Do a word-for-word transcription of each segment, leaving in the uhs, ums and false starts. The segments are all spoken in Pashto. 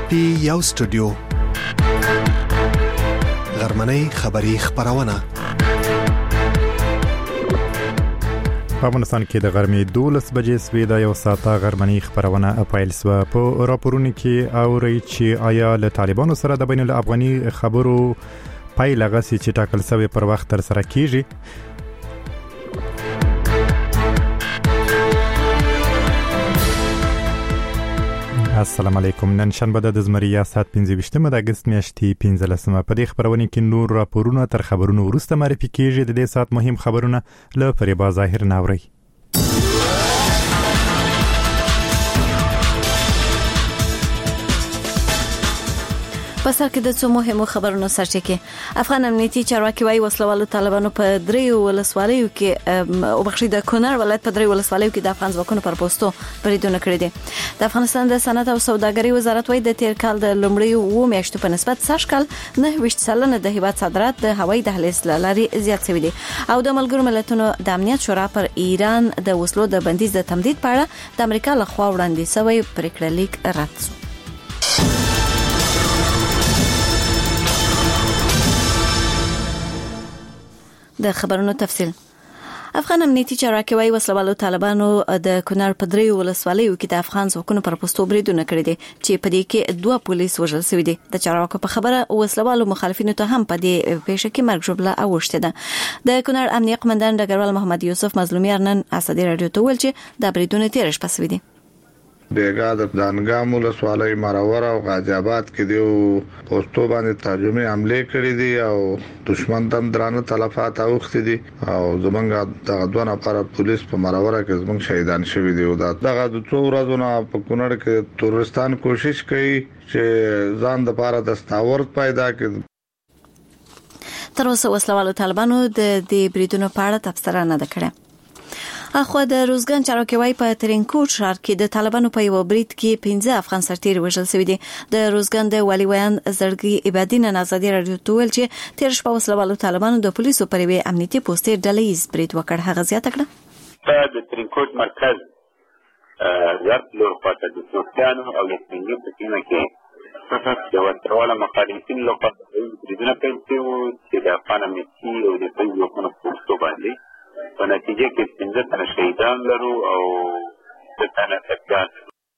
پی یو سټوډیو غرمنۍ خبری خبرونه په افغانستان کې د غرمې دولس بجې سوي د یو ساعته غرمنۍ خبرونه پیل شوه. په راپورونو کې اوري چې آیا له طالبانو سره د بین الافغاني خبرو پایله غسي چې ټاکل شوی پر وخت تر سره کیږي. السلام علیکم. نن شنبه د زمری ساعت پنځه ویشتمه د اگست میاشتې پنځلسمه. په دې خبرونه کې نور راپورونه تر خبرونو وروسته معرفي کیږي. د دې ساعت مهم خبرونه له فریبا ظاهر ناوري. پسر کې د څو مهمو خبرونو سرچینه کې افغان امنیتي چارواکي وايي وسلوالو طالبانو په دریو ولسوالیو کې او بخښي د کونړ ولایت په دریو ولسوالیو کې د افغان ځواکونو پر پوسټو بریدونه کړی دي. د افغانستان د صنعت او سوداګرۍ وزارت وايي د تیر کال د لومړیو و میاشتو په نسبت سږ کال نه ویشت سلنه د هیواد صادرات د هوایي دهلیز لاري زیات شوي دي. او د ملګرو ملتونو د امنیت شورا پر ایران د وسلو د بندیز د تمدید په اړه د امریکا لخوا وړاندې شوی پریکړه لیک رد شو. د خبرونو تفصیل. افغان امنیتي چارواکي وايي وسلوالو طالبانو د کونړ په دریو ولسوالیو کې د افغان ځواکونو پر پوسټو بریدونه کړی دي چې په دې کې دوه پولیس وژل شوي دي. د چارواکو په خبره وسلوالو مخالفینو ته هم په دې پیښه کې مرګ ژوبله اوښته ده. د کونړ امنیه قومندان ډګروال محمد یوسف مظلومیار نن اسدی رادیو ته ویل چې د بریدونه تیر شپه شوي دي. بیګا د دانګام ولسوالۍ مرور او غازی آباد کې دیو پوسټو باندې ترجمه حمله کړې دي او دشمن تم درانه تلفات اوخته دي او زمونږ د غدوان اپارات پولیس په مرور کې زمونږ شهیدان شوي دي. دا دغه د څو ورځې نه په کونړ کې تورستان کوشش کوي چې ځان د پاره د استاورت پیدا کړي. تر اوسه وسلوالو طالبانو د دې بریدونو په اړه تفسیر نه ده کړې. اخو د روزګان چارواکي وايي په ترینکوټ ښار کې د طالبانو په یو برید کې پنځه افغان سرتیر وژل شوي دي. د روزګان د والي ویان زړګي عبادي نن آزادي رادیو ته ویل چې تیر شپه وسلوالو طالبانو د پولیسو پر یوې امنیتي پوسټې ډلهیز برید وکړ. هغه زیاته کړه د ترینکوټ مرکز ورت لور خواته د سوستانو او یسمیني په سیمه کې د وسلواله مخالفین لخوا بریدونه پیل شوي چې د افغان امنیتي او د بل ځواکونو پوسټو باندې په نتیجه کې پنځه تنه شهیدان لرو او څه تنه ټپیان.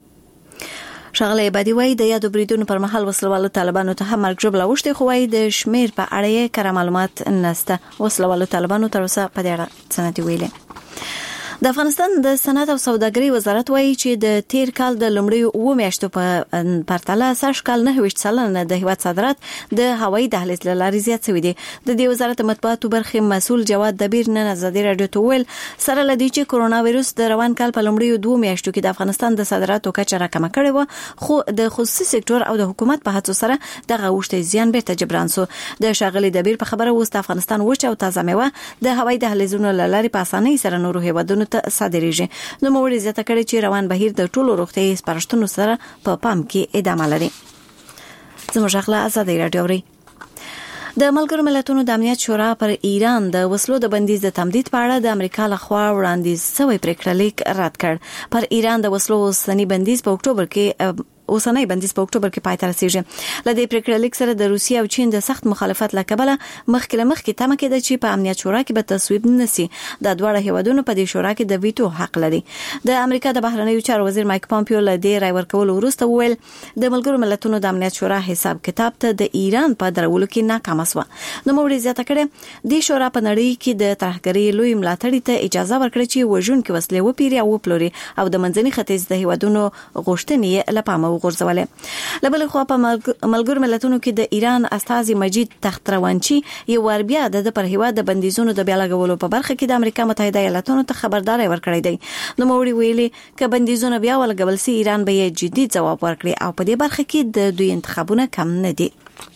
ښاغلی عبادي وايي د یادو بریدونو پر مهال وسلوالو طالبانو ته هم مرګ ژوبله اوښتې، خو وايي د شمیر په اړه یې کره معلومات نشته. وسلوالو طالبانو تر اوسه په دې اړه څه نه دي ویلي. د افغانستان د صنعت او سوداګرۍ وزارت وايي چې د تیر کال د لومړیو اوه میاشتو په پرتله سږ کال نه ویشت سلنه د هیواد صادرات د هوایي دهلیز له لارې زیات شوي دي. د دې وزارت مطبوعاتو برخې مسؤل جواد دبیر نن آزادي رادیو ته ویل سره لدی چې کرونا وایروس د روان کال په لومړیو دوه میاشتو کې د افغانستان د صادراتو کچه راکمه کړې و، خو د خصوصي سکتور او د حکومت په هڅو سره دغه اوښتې زیان بیرته جبران شو. د ښاغلي دبیر په خبره اوس د افغانستان وچ او تازه میوه د هوایي دهلیزونو له لارې په اسانۍ سره نورو هیوادونو ته صادریږي. نو موري زیاته کړي چې روان بهیر د ټولو روغتیايي سپارښتنو سره په پام کې ادامه لري. زموږ خپل آزادي رادیو ری د ملګرو ملتونو د امنیت شورا پر ایران د وسلو د بندیز د تمدید په اړه د امریکا لخوا وړاندیز شوی پریکړه لیک رد کړ. پر ایران د وسلو اوسنی بندیز په اکتوبر کې اوسنۍ بندیز په اکتوبر کې پای ته رسیږي. لدې پریکړه لیک سره د روسیې او چین د سخت مخالفت له کبله مخکې له مخکې تمه کېده چې په امنیت شورا کې به تصویب نشي. د دواړه هیوادونو په دې شورا کې د ویټو حق لري. د امریکا د بهرنیو چارو وزیر مایک پامپیو له دې رای ورکولو وروسته وویل د ملګرو ملتونو د امنیت شورا حساب کتاب ته د ایران په درولو کې ناکام شو. نو موري زیاته کړه د شورا په نړۍ کې د ترهګرۍ لوی ملاتړي ته اجازه ورکړي چې وژونکي وسلې وپیري او وپلوري او د منځني ختیځ د هیوادونو غوښتنې لپاره وغورځولې. لبل خو په ملګرو ملتونو کې د ایران استازي مجید تختروانچی یو ور بیا د پر هیواد د بندیزونو د بیا لګولو په برخه کې د امریکا متحده ایالاتونو ته خبرداري ورکړې دی. نو موري ویلي ک بندیزونه بیا ولګول سي ایران به جدي ځواب ورکړي او په دې برخه کې د دوی انتخابونه کم نه دي.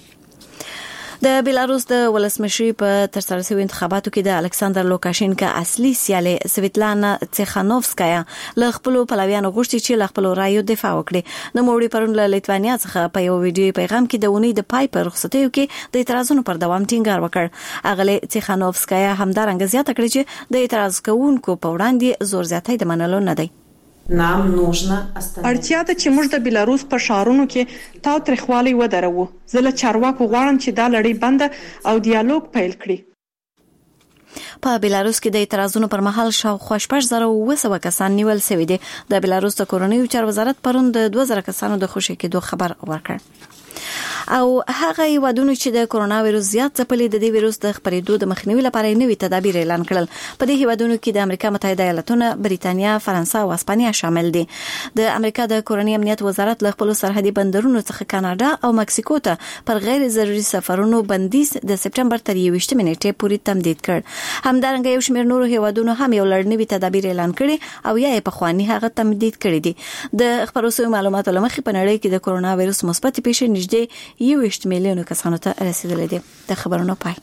د بیلاروس د ولسمشری په ترسره شوی انتخاباتو کې د الکساندر لوکاشینکا اصلي سیاله سویتلانا تیخانوفسکایا له خپل پلویانو غوښتي چې له خپل رایو دفاع وکړي. نو موري پرون له لیتوانیا څخه په یو ویډیو پیغام کې د اونۍ د پای پر رخصتیو کې د اعتراضونو پر دوام ټینګار وکړ. اغله تیخانوفسکایا همدارنګه زیاته کړې چې د اعتراض کوونکو په وړاندې زور زیاتۍ د منلو نه دی. اړتیا ده چې موږ د بیلاروس په شهرونو کې تاو تریخوالی ودرو. زه له چارواکو غواړم چې دا لړۍ بند او ډیالوګ پیل کړي. په بیلاروس کې د اعتراضونو پر مهال شاوخوا شپږ زره اوه سوه کسان نیول شوي دي. د بیلاروس د کورنیو چارو وزارت پرون د دوه زره کسانو د خوشي کېدو خبر ورکړ. او هغه هیوادونو چې د کورونا وایروس زیات ځپلي د دې وایروس د خپرېدو د مخنیوي لپاره نوي تدابیر اعلان کړل. په دې هیوادونو کې د امریکا متحده ایالاتونه، بریتانیا، فرانسه او اسپانیا شامل دي. د امریکا د کورنی امنیت وزارت له خپل سرحدي بندرونو څخه کاناډا او مکسیکو ته پر غیر ضروري سفرونو بندیز د سپټمبر تر یوویشتمې نیټې پورې تمدید کړ. همدارنګه یو شمېر نورو هیوادونو هم یو لړ نوي تدابیر اعلان کړي او یا یې په خواني هغه تمدید کړي دي. د خبرو سوي معلوماتو لمخې په نړۍ کې د کورونا وایروس مثبت پیښې نږدې یوویشت میلیونو کسانو ته رسیدلې دي. د خبرونو پای.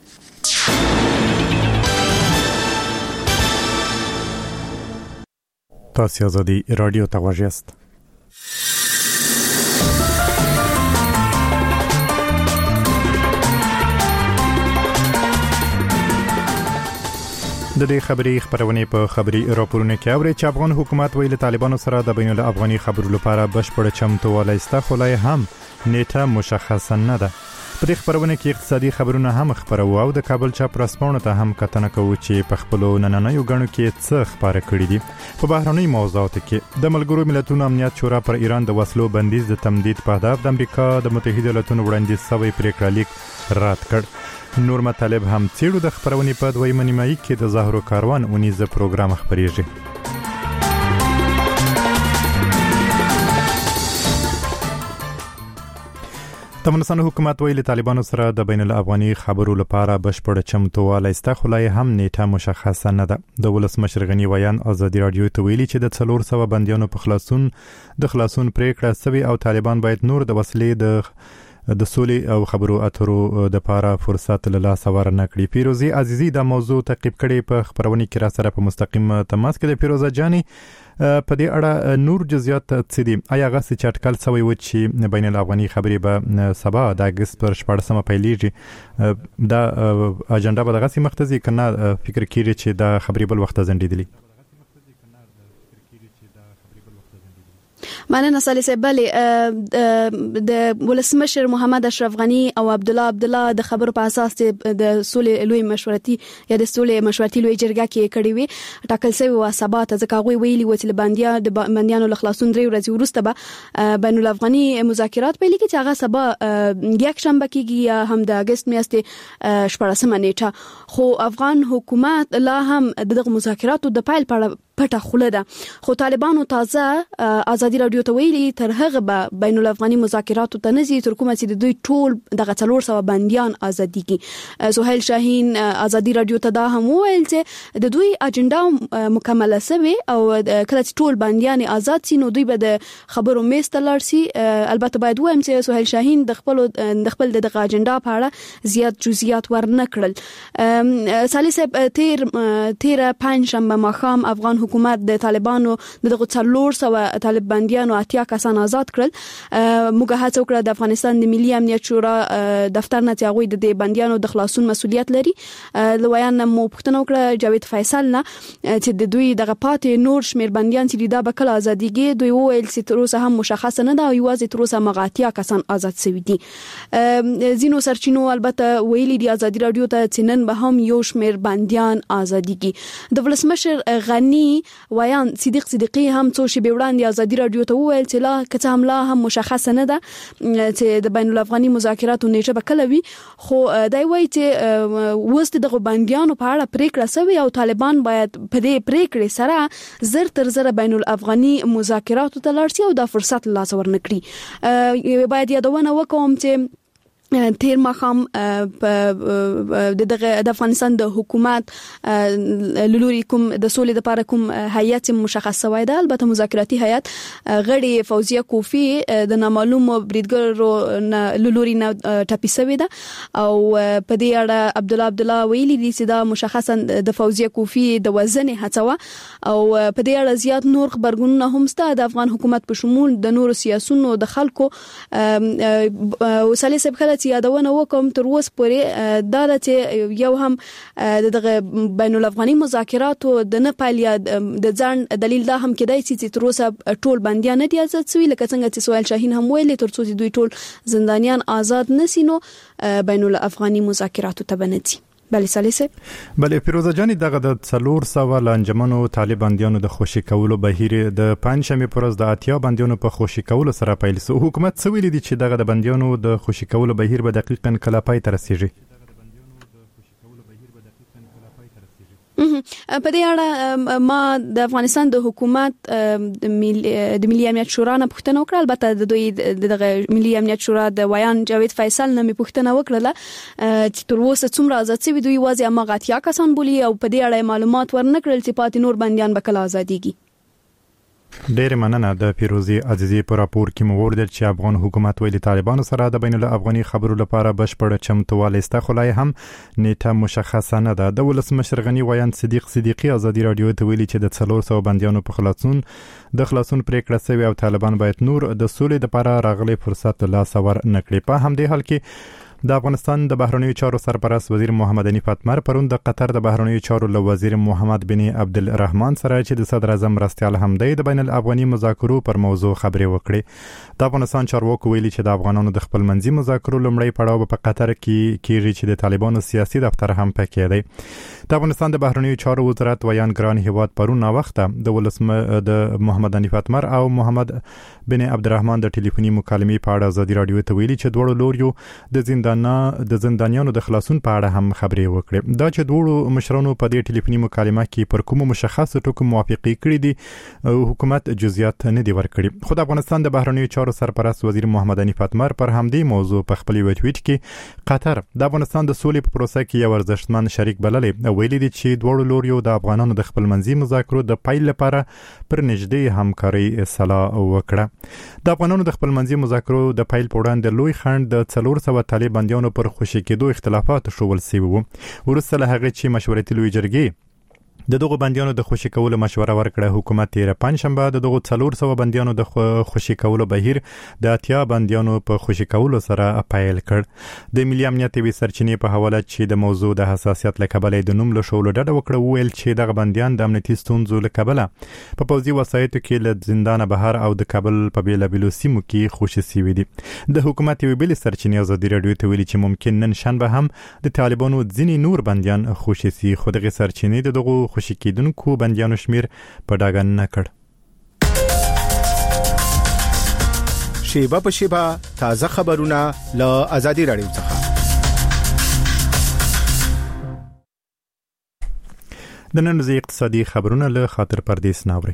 تاسو آزادي رادیو ته واژست. د دې خبري خبرونه په خبري راپورونه کې اوري چې افغان حکومت ویل طالبانو سره د بین الافغاني خبرو لپاره بشپړ چمتووالی سته، خو لا هم نیټه مشخصه نه ده. په دې خبرونه کې اقتصادي خبرونه هم خبرو او د کابل چا پرسپونه ته هم کتنه کوي چې په خپل نننیو غنو کې څه خبره کړې دي. په بهرنۍ موضوعاتو کې د ملګرو ملتونو امنیت شورا پر ایران د وسلو بندیز د تمدید په هدف د امریکا د متحده ایالاتونو وړاندیز شوی پریکړه لیک رد کړ. نور مطالب هم چیرو د خبرونې په دویمه نیمایي کې د زهرو کاروان اونیزه پروګرام خبريږي. د افغانستان حکومت ویلي طالبانو سره د بین الافغاني خبرو لپاره بشپړ چمتووالی سته، خو لا هم نیټه مشخصه نه ده. د ولسمشر غنی ویان آزادي رادیو ته ویلي چې د څلور سوه بندیانو په خلاصون د خلاصون پریکړه سوي او طالبان باید نور د وسلې د د سولې او خبرو اترو د لپاره فرصت له لاسه ورنه کړي. پیروزي عزیزي د موضوع تعقیب کړي په خبرونه کې را سره په مستقیم تماس کې د پیروزه جاني په دې اړه نور جزئیات څه دي؟ آیا غسی چټکل سوی و چې بین الافغاني خبرې به سبا د اگست پر شپږمه پیلېږي؟ دا اجنډا به دغه مختزي کنه فکر کیږي چې دا خبرې بل وخت ځنډېدلی؟ مننه صالح صاحب. بلې د ولسمشر محمد اشرف غنی او عبد الله عبد الله د خبرو په اساس د سولې لوی مشورتي یا د سولې مشورتي لوی جرګه کې کړي وي ټاکل شوی و سبا ته ځکه غوي ویلي و چې باندیا د باندیانو له خلاصون درې ورځې وروسته به بین الافغاني مذاکرات پیل کیږي چې هغه سبا یک شنبه کېږي یا هم د اگست میاشتې شپږمه نیټه. خو افغان حکومت لا هم دغه مذاکراتو د پیل په پټه خوله ده. خو طالبانو تازه آزادي رادیو ته ویلي تر هغه به بین الافغاني مذاکراتو ته نزي تر کومه چې د دوی ټول دغه څلور سوه بنديان ازاديږي. سهیل شاهین آزادي رادیو ته دا هم ویل چې د دوی اجنډا مکمله شوه او کله چې ټول بنديان آزاد سي نو دوی به د خبرو میز ته لاړ سي. البته باید وایم چې سهیل شاهین د خپل د خپل دغه اجنډا په اړه زیات جزئیات ورنه کړل. صالح صاحب تیر تیر پنځ شنبه ماښام افغان حکومت د طالبانو دغه څلور سوه طالب بنديانو اتیا کسان آزاد کړل. موږ هڅه وکړه د افغانستان د ملي امنیت شورا دفتر نه چې هغه د بنديانو د خلاصون مسؤلیت لري لویان مو پښتنه وکړه جاوید فیصل نه چې د دوی دغه پاتې نور شمیر بنديان چې دا به کله ازاديږي دوی وویل چې تر اوسه هم مشخص نه ده او یوازې تر اوسه مغاتیا کسان آزاد شوي دي. زینو سرچینو البته ویلي دی آزادي رادیو ته چې نن به هم یو شمیر بنديان آزاديږي. د ولسمشر غنی ویان صدیق صدیقی هم څو شی وړاندې آزادي رادیو ته وویل چې لا کته هم لا هم مشخصه نه ده چې د بین الافغاني مذاکراتو نیټه به کله وي. خو دا وایي چې وست دغه بنديانو په اړه پریکړه شوی او طالبان باید په دې پریکړې سره زر تر زر بین الافغاني مذاکراتو ته لاړ شي او دا فرصت لاس ورنکړي. باید یادونه وکوم چې تیر مخام د د افغانستان د حکومت لوري کوم د سولې لپاره کوم هیئت مشخص شوی ده. البته مذاکراتي هیئت غړي فوزیه کوفی د نامعلوم بریدګر لوري نه ټاپي شوی ده او په دې اړه عبد الله عبد الله ویلي دي چې دا مشخصا د فوزیه کوفی د وزن هڅوه او په دې اړه زیات نور خبرګونونه هم سته د افغان حکومت په شمول د نورو سیاسيونو د خلکو وسالې سب خلک چې یادونه وکم تر اوسه پورې دا چې یو هم دغه بین الافغاني مذاکراتو د نه پایلیا د ځان دلیل دا هم کېدای چې تر اوسه ټول بنديان دي آزاد شوي لکه څنګه چې سوال شاهین هم ویلي تر څو دوی ټول زندانیان آزاد نسینو بین الافغاني مذاکراتو ته بنتي. بله سالیسه بله پیروزه جانی دغه د څلور سوه لانجمنو طالب بندیانو د خوشي کولو بهیر د پنځمې پرز د اتیا بندیانو په خوشي کولو سره پیل سو. حکومت څه ویلي دي چې دغه د بندیانو د خوشي کولو بهیر به دقیقاً کله پای ته رسیږي؟ په دې اړه ما د افغانستان د حکومت د ملي امنیت شورا نه پوښتنه وکړه. البته د دوی د ملي امنیت شورا د ویان جاوید فیصل نه پوښتنه وکړه چې تر اوسه څومره آزاد شوي دوی واځي اما غاتیا کسان بولی او په دې اړه معلومات ورنکړل چې پاتې نور بنديان به کله آزاديږي. ډېر مننه د پیروزي عزیزي پر راپور کې مو وردل چې افغان حکومت ویلي طالبانو سره د بین الافغاني خبرو لپاره بشپړ چمتووالی سته خو لا هم نیټه مشخصه نه ده. د ولسمشر غنی ویان صدیق صدیقي ازادي رادیو ته ویلي چې د څلور سوه بنديانو په خلاصون د خلاصون پریکړه شوی او طالبان باید نور د سولې لپاره راغلي فرصت لاس ور نکړي. په همدې حال کې د افغانستان د بهرنیو چارو سرپرست وزیر محمد حنیف اتمر پرون د قطر د بهرنیو چارو له وزیر محمد بن عبدالرحمن سره چې د صدر اعظم مرستیال همدای د بین الافغاني مذاکرو پر موضوع خبرې وکړې. د افغانستان چارواکو ویلي چې د افغانانو د خپل منځي مذاکرو لومړی پړاو په قطر کې کیږي چې د طالبانو سیاسي دفتر هم پکې دی. د افغانستان د بهرنیو چارو وزارت ویان ګران هیواد پرون وخت د ولسم د محمد حنیف اتمر او محمد بن عبدالرحمن د ټلیفوني مکالمې په اړه ازادي رادیو ته ویلي چې دوه لوريو د زندان د زندانیانو د خلاصون په اړه هم خبرې وکړې. دا چې دوه مشرانو په دې ټلیفوني مکالمه کې پر کوم مشخص ټکو موافقه کړې دي حکومت جزئیات نه دی ورکړي. خو د افغانستان د بهرنیو چارو سرپرست وزیر محمد حنیف اتمر پر همدې موضوع په خپل ویټویټ کې قطر د افغانستان د سولې په پروسه کې یو ارزښتمن شریک بللې او ویلي دي چې دوه لوريو د افغانانو د خپل منځي مذاکرو د پیل لپاره پر نږدې همکاري صلاح وکړه. د افغانانو د خپل منځي مذاکرو د پیل په وړاندې لوی خنډ د څلور سوه طالب بنديانو پر خوشي کېدو اختلافات شول سوي وو. ورسره هغه چې مشورتي لوی جرګې د دغه بنديانو د خوشي کولو مشوره ورکړه. حکومت تیر پنځشنبه د دغه څلور سوه بنديانو د خوشي کولو بهیر د اتیا بنديانو په خوشي کولو سره اپایل کړ. د ملي امنیت وی سرچینې په حواله چې د موضوع د حساسیت لکبلې د نوم له شولو ډډه وکړه ویل چې دغه بنديان د امنیتي ستونزو لکبله په پوځي وسایطو کې له زندان بهر او د کابل په بیلابیلو سیمو کې خوشي سوي دي. د حکومت وی بل سرچینې ازادي رادیو ته ویلي چې ممکن نن شنبه هم د طالبانو ځینی نور بنديان خوشي سي خو دغه سرچینې د دغه خوشي کېدونکو بنديانو شمیر په ډاګه نه کړ. شیبه په شیبه تازه خبرونه له ازادي رادیو څخه. د نن ورځې اقتصادي خبرونه له خاطر پردیس ناوري.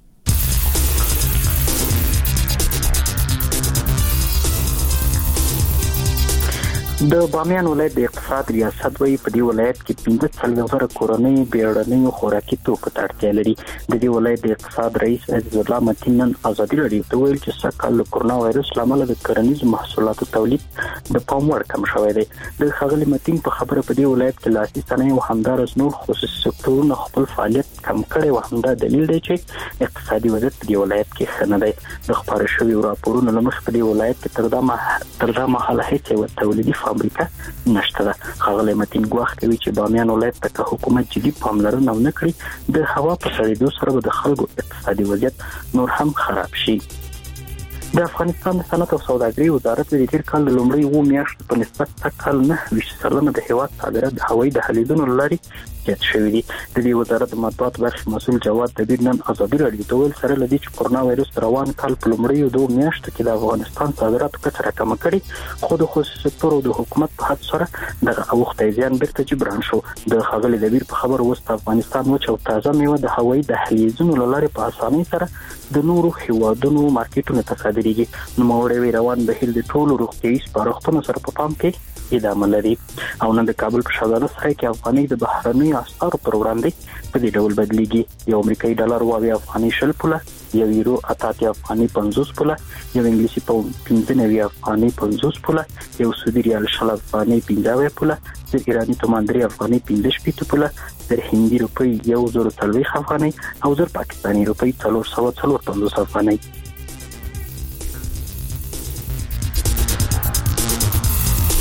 د بامیان ولایت د اقتصاد ریاست وایي په دې ولایت کې پنځه څلوېښت زره کورنۍ بیړنۍ خوراکي توکو ته اړتیا لري. د دې ولایت د اقتصاد رئیس عزیز الله متین نن ازادي رادیو ته ویل چې سږکال له کورونا وایرس له امله د کرنیزو محصولاتو تولید د پام وړ کم شوی دی. د ښاغلي متین په خبره په دې ولایت کې لاسي صنایع او همدارس نور خصوصي سکتورونه خپل فعالیت کم کړي او همدا دلیل دی چې اقتصادي وضعیت په دې ولایت کې ښه نه دی. د خبرو شوي راپورونو له مخې په دې ولایت کې تر دا تر دا مهاله هیڅ یو تولیدي فابریکه نشته ده. ښاغلی متین ګواښ کوي چې بامیان ولایت ته حکومت جدي پاملرنه ونه کړي د هوا په سړېدو سره به د خلکو اقتصادي وضعیت نور هم خراب شي. د افغانستان د صنعت او سوداګرۍ وزارت د تیر کال د لومړۍ اووه میاشتو په نسبت سږکال نهه ویشت سلنه د هېواد صادرات د هوایي دهلیزونو له لارې زیات شوي دي. د دې وزارت د مطبوعاتو برخې مسؤل جواد دبیر نن ازادي رادیو ته ویل سره له دې چې کورونا وایرس روان کال په لومړیو دوه میاشتو کې د افغانستان صادراتو کچه راکمه کړې خو د خصوصي سکتور او د حکومت په هڅو سره دغه اوښتی زیان بیرته جبران شو. د ښاغلي دبیر په خبره اوس د افغانستان وچ او تازه میوه د هوایي دهلیزونو له لارې په اسانۍ سره د نورو هیوادونو مارکیټونو ته صادریږي. نوموړی وی روان بهیر د ټولو روغتیایي سپارښتنو سره په پام کې ادامه لري او نن د کابل په شاهزاده سرای کې افغانۍ د بهرنیو اسعارو پر وړاندې په دې ډول بدلیږي. یو امریکایي ډالر اووه افغانۍ شل پوله، یو یورو اته اتیا افغانۍ پنځوس پوله، یو انګلیسي پاوند پنځه نوي افغانۍ پنځوس پوله، یو سعودي ریال شل افغانۍ پنځه اویا پوله، د ایراني تومان درې افغانۍ پنځه شپېته پوله، د هندي روپۍ یو زر څلوېښت افغانۍ او زر پاکستاني روپۍ څلور سوه څلور پنځوس افغانۍ.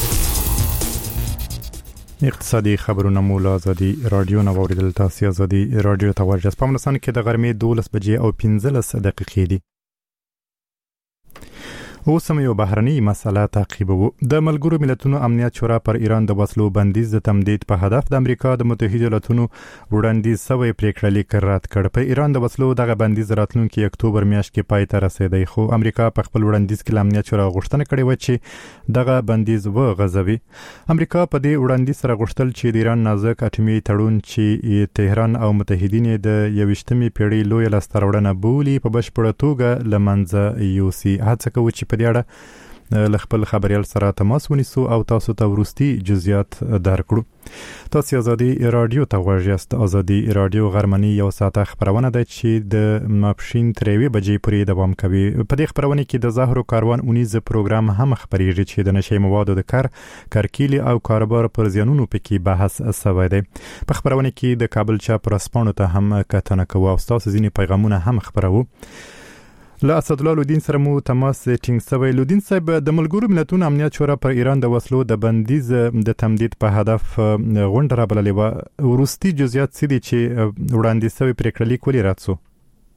اقتصادي خبرونه مو له ازادي رادیو نو اوریدل تاسو ازادي رادیو ته ورجس په منسان کې د غرمې دولس بجې او پنځلس دقیقې دي. اوسم یو بهرني مسله تعقیبو. د ملګرو ملتونو امنیت شورا پر ایران د وسلو بندیز د تمدید په هدف د امریکا د متحده ایالاتونو وړاندیز سوی پریکړه لیک رد کړ. په ایران د وسلو دغه بندیز راتلونکي اکتوبر میاشت کې پای ته رسیدي، خو امریکا په خپل وړاندیز کې امنیت شورا غوښتنه کړې و چې دغه بندیز وغځوي. امریکا په دې وړاندیز سره غوښتل چې د ایران نازک اټومي تړون چې تهران او متحدین د یویشتمې پیړۍ لوی لاستهراوړنه بولي په بشپړه توګه لمنځه یوسي. هڅه کوي چې په دې اړه ل خپل خبريال سره تماس ونیسو او تاسو ته ورستي جزئیات درکړو. تاسو ازادي رادیو ته ورجست. ازادي رادیو غرمنی یو ساعته خبرونه ده چې د ماپښین تروي بجې پورې دوام کوي. په دې خبرونه کې د زهرو کاروان اونیز پروګرام هم خبريږي چې د نشي موادو د کار کارکیلي او کاروبار پر زیانونو پکې بحث شوی دی. په خبرونه کې د کابل چاپ رسپانو ته هم کتنه کوو او تاسو ځینې پیغامونه هم خبرو. لا اسد الله لودین سره مو تماس ټینګ سوی. لودین صاحب، د ملګرو ملتونو امنیت شورا پر ایران د وسلو د بندیز د تمدید په هدف غونډه را بللې و. ورستي جزئیات څه دي چې وړاندې سوی پریکړه لیک ولې رد شو؟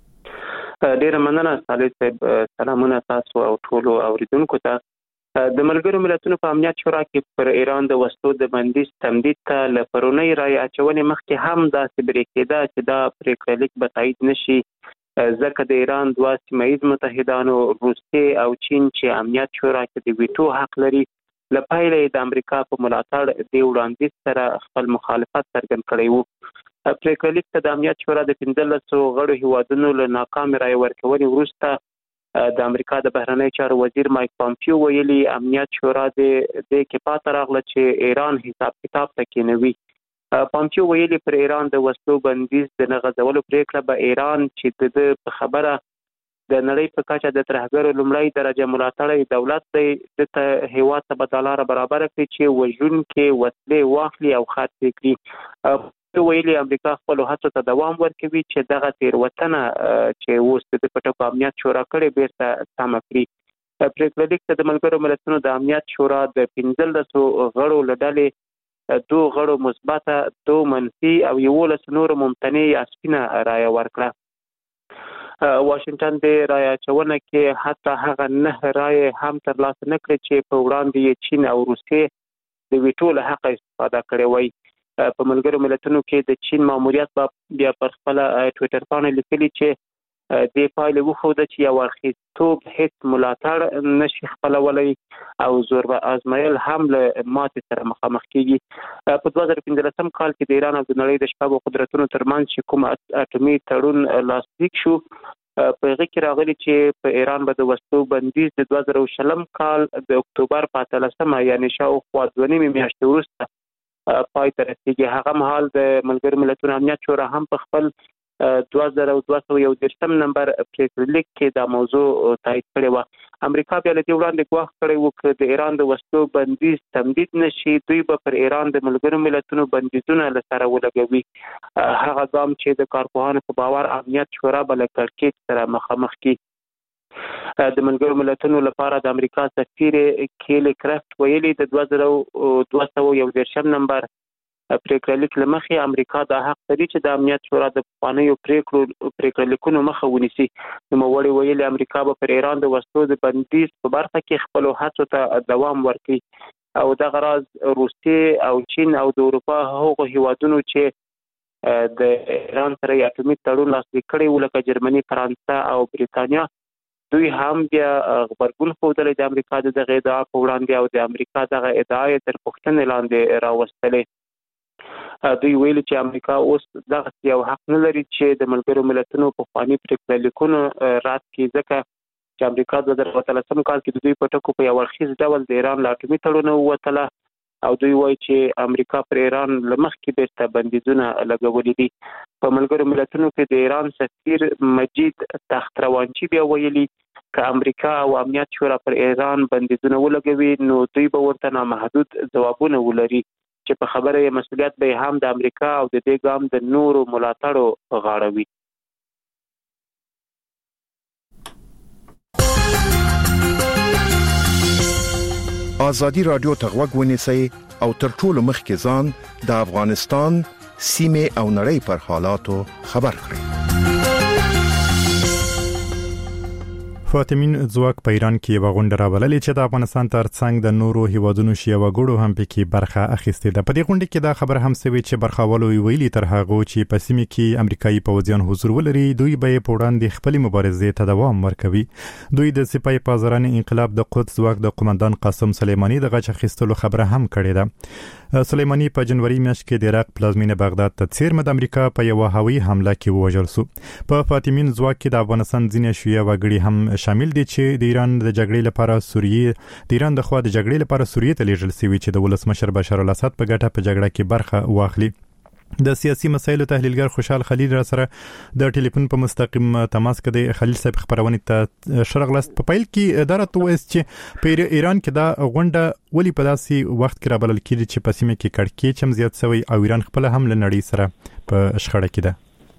ډیره مننه صالح صاحب. سلامونه تاسو او ټولو اوریدونکو ته. د ملګرو ملتونو په امنیت شورا کې پر ایران د وسلو د بندیز تمدید ته ل پرونی رای اچونې مخکې هم داسې بریکېده چې دا پریکړه لیک به تایید نشي، ځکه د ایران دوه سیمه‌ییز متحدانو روسیې او چین چې امنیت شورا کې د ویټو حق لري له پیلې د امریکا په ملاتړ د وړاندیز سره خپل مخالفت څرګند کړی وو. پریکړه لیک ته د امنیت شورا د پنځلسو غړو هیوادونو له ناکامې رای ورکونې وروسته د امریکا د بهرنی چارو وزیر مایک پامپیو ویلي امنیت شورا د دې کې پاتې راغله چې ایران حساب کتاب ته کېنوي. پامپیو ویلي پر ایران د وسلو بندیز د نه غځولو پریکړه به ایران چې د په خبره د نړۍ په کچه د ترهګرو لومړی درجه ملاتړی دولت دی، د ته هیواد ته به دا لاره برابره کړي چې وژونکي وسلې واخلي او خرڅ کړي. ویلي امریکا خپل هڅو ته دوام ورکوي چې دغه تیروتنه چې اوس د پټکو امنیت شورا کړې بیرته سمه کړي. پریکړه لیک ته د ملګرو ملتونو د امنیت شورا د پنځلسو غړو له ډلې دو غړو مثبته، دو منفي او یولس نور ممتنع یا سپینه رایه ورکړه. واشنگټن د رایه اچونه کې حتی هغه نه رایه هم ترلاسه نه کړې چې په وړاندې یې چین او روسیې د ویټو له حق استفاده کړې وای. په ملګرو ملتونو کې د چین ماموریت بیا پر خپل ټویټر باندې لیکلي چې د پایلې وښوده چې یو اړخیزتوب هیڅ ملاتړ نشي خپلولی او زور به ازمایل هم له ماتې سره مخامخ کیږي. په دوه زره پنځلسم کال کې د ایران او د نړۍ د شپږو قدرتونو ترمنځ چې کوم اټومي تړون لاسلیک شو، په هغه کې راغلي چې په ایران به د وسلو بندیز د دوه زره شلم کال د اکتوبر په اتلسمه یعنې شاوخوا دوه نیمې میاشتې وروسته پای ته رسیږي. هغه مهال د ملګرو ملتونو امنیت شورا هم په خپل دوه زره دوه سوه یو دېرشم نمبر پریکړه لیک کې دا موضوع تایید کړې وه. امریکا بیا له دې وړاندې ګواښ کړی و که د ایران د وسلو بندیز تمدید نشي، دوی به پر ایران د ملګرو ملتونو بندیزونه له سره ولګوي. هغه ګام چې د کارپوهانو په باور امنیت شورا به له کړکېچ سره مخامخ کړي. د ملګرو ملتونو لپاره د امریکا سفیر کیلی کرافت ویلي د دوه زره دوه سوه یو دېرشم نمبر پریکړه لیک له مخې امریکا د حق لري چې د امنیت شورا د پخوانیو پریکړو پریکړه لیکونو مخه ونیسي. نوموړي ویلي امریکا به پر ایران د وسلو د بندیز په برخه کې خپلو هڅو ته دوام ورکړي او دغه راز روسیې او چین او د اروپا هغو هیوادونو چې د ایران سره یې اټومي تړون لاسلیک کړی و لکه جرمني، فرانسه او بریتانیا، دوی هم بیا غبرګون ښودلی د امریکا د دغه ادعا په وړاندې او د امریکا دغه ادعا یې تر پوښتنې لاندې راوستلې. دوی ویلي چې امریکا اوس دغه یو حق نه لري چې د ملګرو ملتونو پخواني پریکړه لیکونه رد کړي، ځکه چې امریکا د دوه زره اتلسم کال کې د دوی په ټکو په یو اړخیز ډول د ایران له اټومي تړونه ووتله او دوی وایي چې امریکا پر ایران له مخکې بیرته بندیزونه لګولي دي. په ملګرو ملتونو کې د ایران سفیر مجید تختروانچي بیا ویلي که امریکا او امنیت شورا پر ایران بندیزونه ولګوي نو دوی به ورته نامحدود ځوابونه ولري چې په خبره یې مسؤلیت به هم د امریکا او د دې ګام د نورو ملاتړو په غاړه وي. ازادي رادیو ته غوږ ونیسئ او تر ټولو مخکې ځان د افغانستان سیمه او نړۍ پر حالاتو خبر کړئ. فاطمین ځواک په ایران کې یو غونډه راوللې چې د افغانستان ترڅنګ د نورو هیوادونو شیوا ګړو هم پکې برخه اخیستې ده. په دې غونډه کې دا خبر هم سوي چې برخاولو ویلي تر هغه چې په سیمه کې امریکایي پوځیان حضور ولري دوی به په وړاندې خپل مبارزې ته دوام ورکوي. دوی د سپای پازران انقلاب د قدس ځواک د قومندان قاسم سلیمانی د غچ اخیستلو خبره هم کړې ده. سلیمانی په جنوري میاشت کې د عراق پلازمینه بغداد ته څیرمه د امریکا په یو هوایي حمله کې ووژل شو. په فاطمین ځواک کې د افغانستان ځینې شیعه وګړي هم شامل دي چې د ایران د جګړې لپاره سوریه د ایران د خوا د جګړې لپاره سوریه ته لیږل شوی چې د ولسمشر بشار الاسد په ګټه په جګړه کې برخه واخلي. د سیاسي مسایلو تحلیلګر خوشحال خلیل را سره د ټلیفون په مستقیم تماس کې د خلیل صاحب خبرونه ته شرغلست په پیل کې اداره توس چې په ایران کې دا غونډه ولی په داسې وخت کې رابلل کېږي چې په سیمه کې کړکېچ هم زیات شوی او ایران خپل هم له نړۍ سره په شخړه کې ده.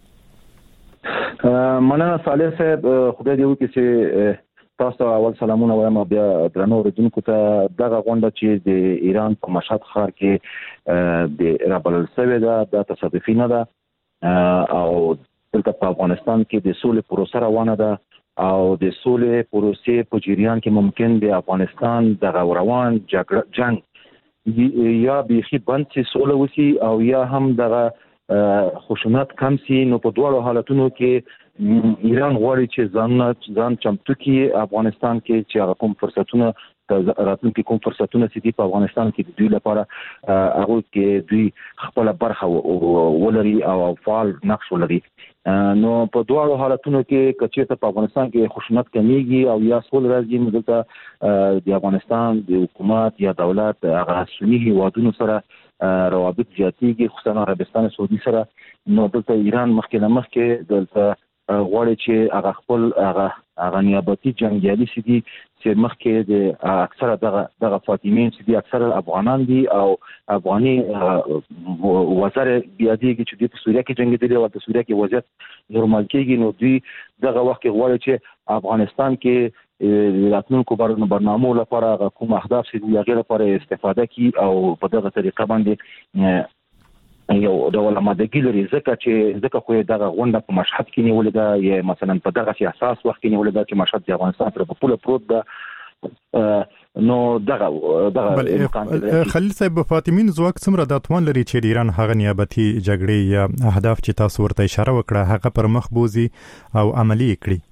مننه صالح صاحب، خدای دې وکړي چې تاسو اول سلامونه وایم بیا درنو اوریدونکو ته. دغه غونډه چې د ایران په مشهد ښار کې د رابلل شوې ده دا تصادفي نه ده او دلته په افغانستان کې د سولې پروسه روانه ده او د سولې پروسې په جریان کې ممکن د افغانستان د روان جګړه جنگ یا بیخي بند شي سوله وسی او یا هم دغه خشونت کم سي. نو په دوه حالتونو کې ایران غواړي چې ځان ځان چمتو کې افغانستان کې چې هغه کوم فرصتونه راتلونکي کوم فرصتونه چې په افغانستان کې د دوی لپاره هغه کې دوی خپل برخه ولري او فعال نقش ولري. نو په دوه حالتونو کې کچې په افغانستان کې خشونت کمیږي او یا سول راځي نو دلته د افغانستان د حکومت یا دولت هغه سنی هیوادونو سره روابط زیاتېږي، خصوصا عربستان سعودي سره. نو دلته ایران مخکې نه مخکې دلته غواړي چې هغه خپل هغه هغه نیابتي جنگیالي سي دي چې مخکې د اکثره دغه دغه فاطمین سي دي اکثره افغانان دي او افغاني وزیر بیادیږي چې د سوریه کې جنگیدلي او د سوریه کې وضعیت نورمال کېږي. نو دوی دغه وخت کې غواړي چې افغانستان کې راتلونکو برنامو لپاره کوم اهداف سي دي هغه لپاره استفاده کوي او په دغه طریقه باندې یو ډول آمادګي لري. ځکه چې ځکه خو دغه غونډه په مشهد کې نیولې ده یا مثلا په دغه سیاست وخت کې نیولې ده چې مشهد د افغانستان پر په پوله پروت ده. نو دغه دغه خلیل صاحب فاطمین ځواک څومره د توان لري چې د ایران هغه نیابتي جګړې یا اهداف چې تاسو ورته اشاره وکړه هغه پر مخ بوزي او عملی کړي؟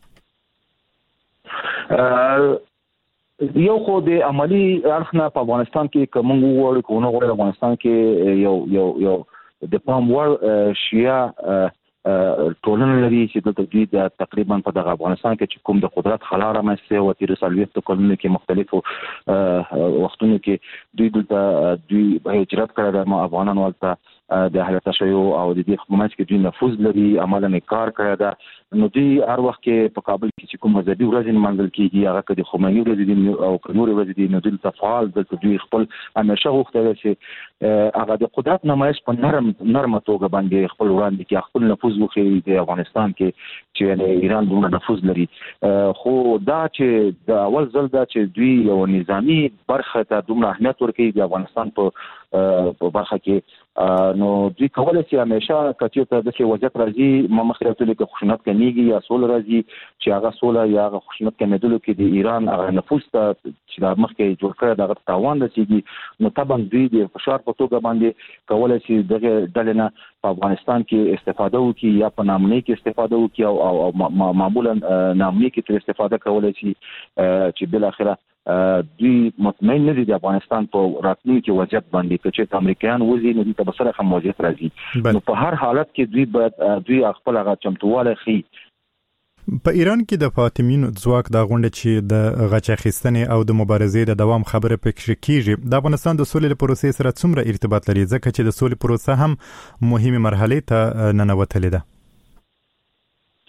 یو خو د عملی اړخ نه په افغانستان کې کوم وګړي کو نه غواړي افغانستان کې یو یو یو د پام وړ شیعه ټولنه لري چې د دوی د تقریبا په دغه افغانستان کې چې کوم د قدرت خلاره مېسته او تیر سالويت کلونو کې مختلفو وختونو کې دوی د دوی هجرت کړل د افغانانو ولته د اهل تشیع او د دې حکومت کې دوی نفوذ لري عملاً کار کړی دا. نو دوی هر وخت کې په کابل کې چې کوم مذهبي ورځې منځل کېږي هغه کې د خمیني ورځې او کنور ورځې د نودل تفعال د دوی خپل همیشه غوښتل چې هغه د قدرت نمایش په نرم نرمه توګه باندې خپل وړاندې کې خپل نفوذ وکړي د افغانستان کې چې ایران دومره نفوذ لري. خو دا چې د اول ځل دا چې دوی یو نظامی برخه ته دومره اهمیت ورکوي د افغانستان په په برخه کې نو دوی کولای شي همیشه کچې ته د څه وضعیت راځي ما مخکې راځي چې خشونت کمیږي یا سول راځي چې هغه سول یا هغه خشونت کمیدلو کې د ایران هغه نفوذ ته چې د مخکې جوړ کړی دغه تاوان رسیږي. نو طبعا دوی د فشار په توګه باندې کولای شي دغه ډلې نه په افغانستان کې استفاده وکړي یا په نامنۍ کې استفاده وکړي او او معمولا نامنۍ کې تر استفاده کولای شي چې بل اخره دوی مطمئن نه دي د افغانستان په راتلونکي وضعیت باندې چې امریکایان وزي نو د بسره هم وضعیت راځي. نو په هر حالت کې دوی باید دوی خپل هغه چمتواله خي. په ایران کې د فاطمین ځواک د غونډه چې د غچ اخیستنې او د مبارزې د دوام خبره پکې کیږي د افغانستان د سولې پروسې سره څومره ارتباط لري ځکه چې د سولې پروسه هم مهمه مرحله ته ننوتلې ده؟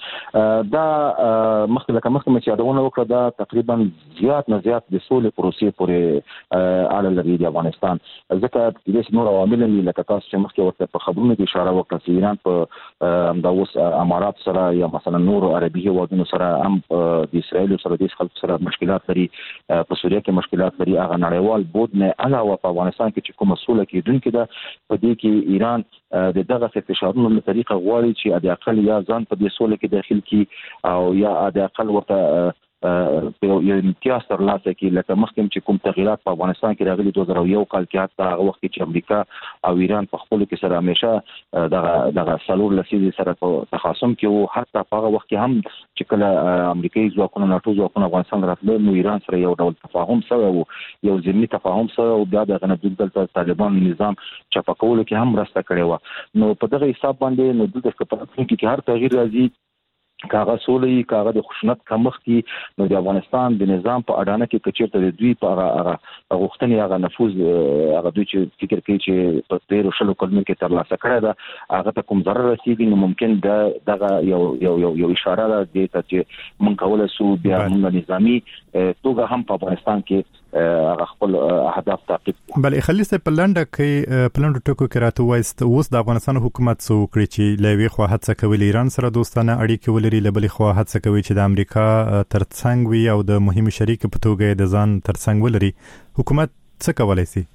دا مخکې لکه مخکې چې یادونه وکړه دا تقریبا زیات نه زیات د سولې پروسې پورې اړه لري د افغانستان، ځکه د نور عوامل لکه تاسو چې مخکې ورته په خبرونو کې اشاره وکړه چې ایران په د اوس امارات سره یا مثلا نور عربي هیوادونو سره هم د اسرائیل سره د خلکو سره مشکلات لري، په سوریه کې مشکلات لري، هغه نړیوال بود نه علاوه په افغانستان کې چې کومه سوله کېدونکې ده په دې کې ایران د دغه فشارونو له طریقه غواړي چې د اقل یا ځان په دې سوله کې داخل کی او یا د اقل ورته په یو امتیاز ترلاسه کړي، لکه مخکې چې کوم تغیرات په افغانستان کې راغلي دوه زره یو کال کې، حتی هغه وخت چې امریکا او ایران په خپل کې سره همیشه دغه دغه څلور لسیزې سره په تخاصم کې وو، حتی په هغه وخت کې هم چې کله امریکایي ځواکونه ناتو ځواکونه افغانستان راتلل نو ایران سره یو ډول تفاهم شوی وو، یو ضمني تفاهم شوی او بیا د غنډې دلته طالبان نظام چپه کولو کې هم مرسته کړې وه. نو په دغه حساب باندې نو دلته په راتلونکي کې هر تغییر راځي کاغه سولې کاغه د خشونت کمښت کی نو د افغانستان د نظام په اډانه کې کچیرته د دوی په هغه غوښتنې هغه نفوذ هغه دوی چې فکر کوي چې په تیر شلو کلونو کې ترلاسه کړی ده هغه ته کوم ضرر رسیدي، نو ممکن د دغه یو یو یو یو اشاره ده د ته چې مونږ کولای شو بیا موږ نظامی توګه هم په افغانستان کې هغه خپل اهداف تعقیب کړو. بلې خلیص په لنډه کې په لنډو ټکو کې راته وایست اوس د افغانستان حکومت څو کړی چې لوي خو هڅه کوي ایران سره دوستانه اړیکې ولري، لبلې خو هڅه کوي چې د امریکا ترڅنګ وي او د مهمه شریک په توګه د ځان ترڅنګ ولري، حکومت څه کولای شي؟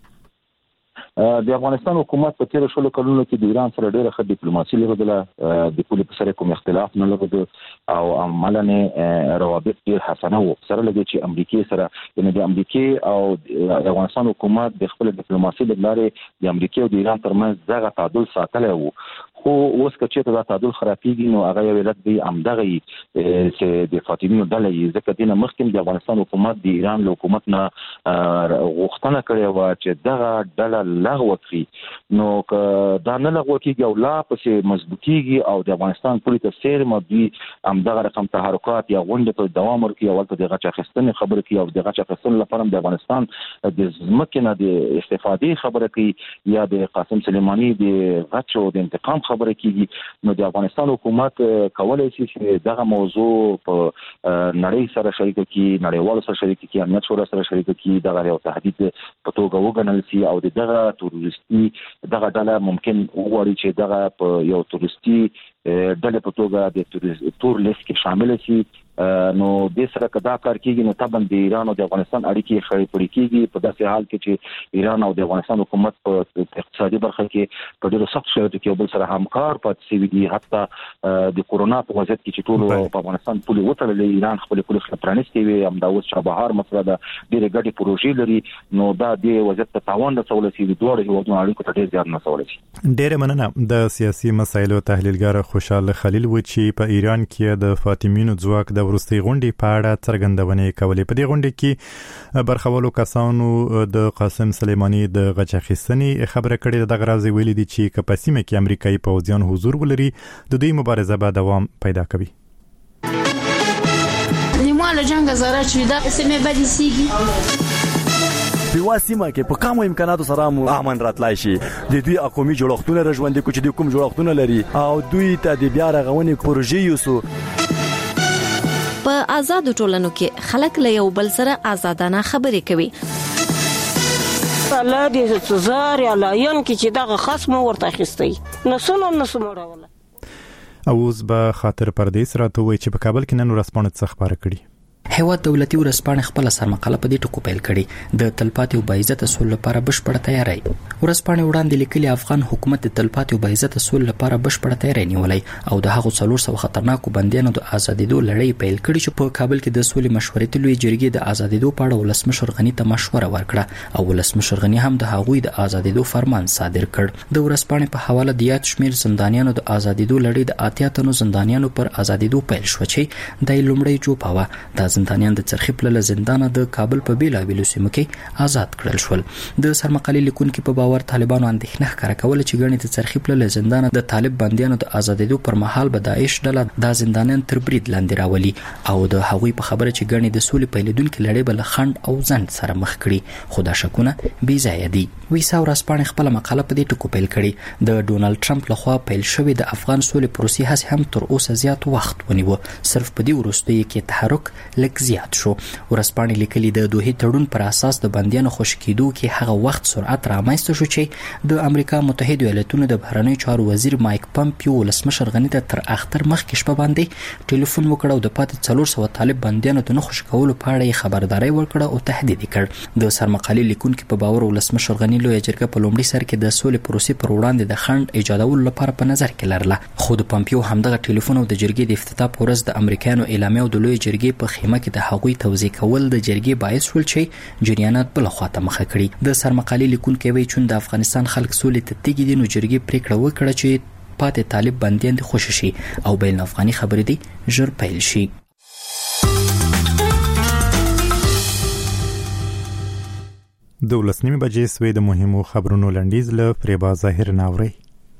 د افغانستان حکومت په تیر شلو کلونو کې د ایران سره ډېره ښه ډیپلوماسي لرله، د پولې په سره کوم اختلاف نه لرلو او عملاً روابط ډېر حسنه وو، سره لګي چې امریکای سره یعنی د امریکای او د افغانستان حکومت د خپل ډیپلوماسي د لارې د امریکای او د ایران ترمنځ دغه تعادل ساتلی وو، خو اوس که چېرته دا تعادل خرابېږي نو هغه یو علت دی همدغه چې د فاطمیو ډله یې، ځکه دې نه مخکې د افغانستان حکومت د ایران له حکومت نه غوښتنه کړې وه چې دغه ډله لغوه کړي، نو که دا نه لغوه کېږي او لا پسې مضبوطېږي او د افغانستان پولې ته څیرمه دوی همدغه رقم تحرکات یا غونډې ته دوام ورکړي او هلته د غچ اخیستنې خبرې کوي او د غچ اخیستنې لپاره هم د افغانستان د ځمکې نه د استفادې خبره کوي یا د قاسم سلیماني د غچ او د انتقام خبره کیږي، نو د افغانستان حکومت کولای شي چې دغه موضوع په نړۍ سره شریک کړي، نړیوالو سره شریک کړي، امنیت شورا سره شریک کړي، دغه یو تهدید په توګه وګڼل شي او دغه تروریستي دغه ډله ممکن وغواړي چې دغه په یو تروریستي ډله په توګه د تور لیست کې شامل شي، نو د سره کدا کار کیږي نو طبعا د ایران او د افغانستان اړیکې خړې پړې کیږي په داسې حال کې چې ایران او د افغانستان حکومت په اقتصادي برخه کې په ډیرو سخت شرایطو کې بل سره همکار پاتې شوي دي، حتی د کورونا په وضعیت کې چې ټول په افغانستان پولې وتړلې ایران خپل پولې پرانیستې وي، همدا اوس چابهار مسله ده ډېرې ګډې پروژې لري، نو دا د وضعیت ته تاوان رسولی شي، د دواړو هیوادونو اړیکو ته ډېر زیان رسولی شي. ډېره مننه. د سیاسي مسایلو تحلیلګر خوشحال خلیل و چې په ایران کې د فاطمیونو ځواک د وروستۍ غونډې په اړه څرګندونې کولې. په دې غونډه کې برخوالو کسانو د قاسم سلیماني د غچ اخیستنې خبره کړې، د غراض ویلي دي چې که په سیمه کې امریکایي پوځیان حضور ولري د دوی مبارزه به دوام پیدا کوي. نیمه جنگ زره چې دا سیمه بدی سیږي په واسمه کې په کومو امکاناتو سره مو امن راتلای شي، د دوی اقومي جوړښتونه رژوندې کو چې د کوم جوړښتونه لري او دوی ته د بیا رغونې پروژې یوسو. په آزاد ټولنو کې خلک له یو بل سره آزادانه خبرې کوي. الله دې سزار یا لاین کې چې دغه خصم ورته خستي نسونه نسموړه. اوس به خاطر پردیس راته وای چې په کابل کې نن ورځپاڼه څخه خبره کړي. هیواد دولتي ورځپاڼه خپل سرمقاله په دې ټکو پیل کړي، د تلپاتې او باعزت اصول لپاره بشپړه تیاری. ورځپاڼه وړاندې لیکلي افغان حکومت د تلپاتې او باعزت اصول لپاره بشپړه تیاری نیولې او د هغو څلور سوه خطرناکو بندیانو د آزادېدو لړۍ پیل کړي چې په کابل کې د سولې مشورتي لویې جرګې د آزادېدو په اړه ولسمشر غني ته مشوره ورکړه او ولسمشر غني هم د هغوی د آزادېدو فرمان صادر کړ. د ورځپاڼې په حواله د یاد شمیر زندانیانو د آزادېدو لړۍ د اتیا تنو زندانیانو پر آزادېدو پیل شو چې د لومړی جوپاوه د زندانیان د څرخي پله زندانه د کابل په بیلابیلو سیمو کې آزاد کړل شول. د سرمقالې لیکونکو په باور طالبانو اندېښنه ښکاره کوله چې ګڼې د څرخي پله زندانه د طالب بندیانو د آزادېدو پر مهال به داعش ډله د زندانیان تر برید لاندې راولي او د هغوی په خبره چې ګڼې د سولې پیلېدونکې لړۍ به له خنډ او ځنډ سره مخ کړي، خو دا شکونه بې ځایه دي. ویسا ورځپاڼې خپله مقاله په دې ټکو پیل کړې. د ډونالډ ټرمپ لخوا پیل شوې د افغان سولې پروسې هڅې هم تر اوسه زیات وخت ونیو. صرف په دې وروستیو کې تحرک لږ زیات شو. ورځپاڼې لیکلي د دوحې تړون پر اساس د بندیانو خوشي کېدو کې هغه وخت سرعت رامنځته شو چې د امریکا متحده ایالاتونو د بهرنیو چارو وزیر مایک پمپیو ولسمشر غني ته تر اختر مخکې شپه باندې ټلیفون وکړ او د پاتې څلور سوه طالب بندیانو ته نه خوشي کولو په اړه یې خبرداری ورکړه او تهدید یې کړ. د سرمقالې لیکونکو په باور ولسمشر غني لویه جرګه په لومړي سر کې د سولې پروسې پر وړاندې د خنډ ایجادولو لپاره په نظر کې لرله، خو د پمپیو همدغه ټلیفون او د جرګې د افتتاح په ورځ د امریکایانو اعلامیه او د لویې جرګې په خیمه کې د هغوی توضیح کول د جرګې باعث شول چې جریانات بله خواته مخه کړي. د سرمقالې لیکونکي وایي چې د افغانستان خلک سولې ته تږي دي، نو جرګې پریکړه وکړه چې پاتې طالب بندیان دې خوشي شي او بین افغاني خبرې دې ژر پیل شي. د ولس نیمه بجې سوې د مهمو خبرونو لنډیز له فریبا ظاهر ناوري.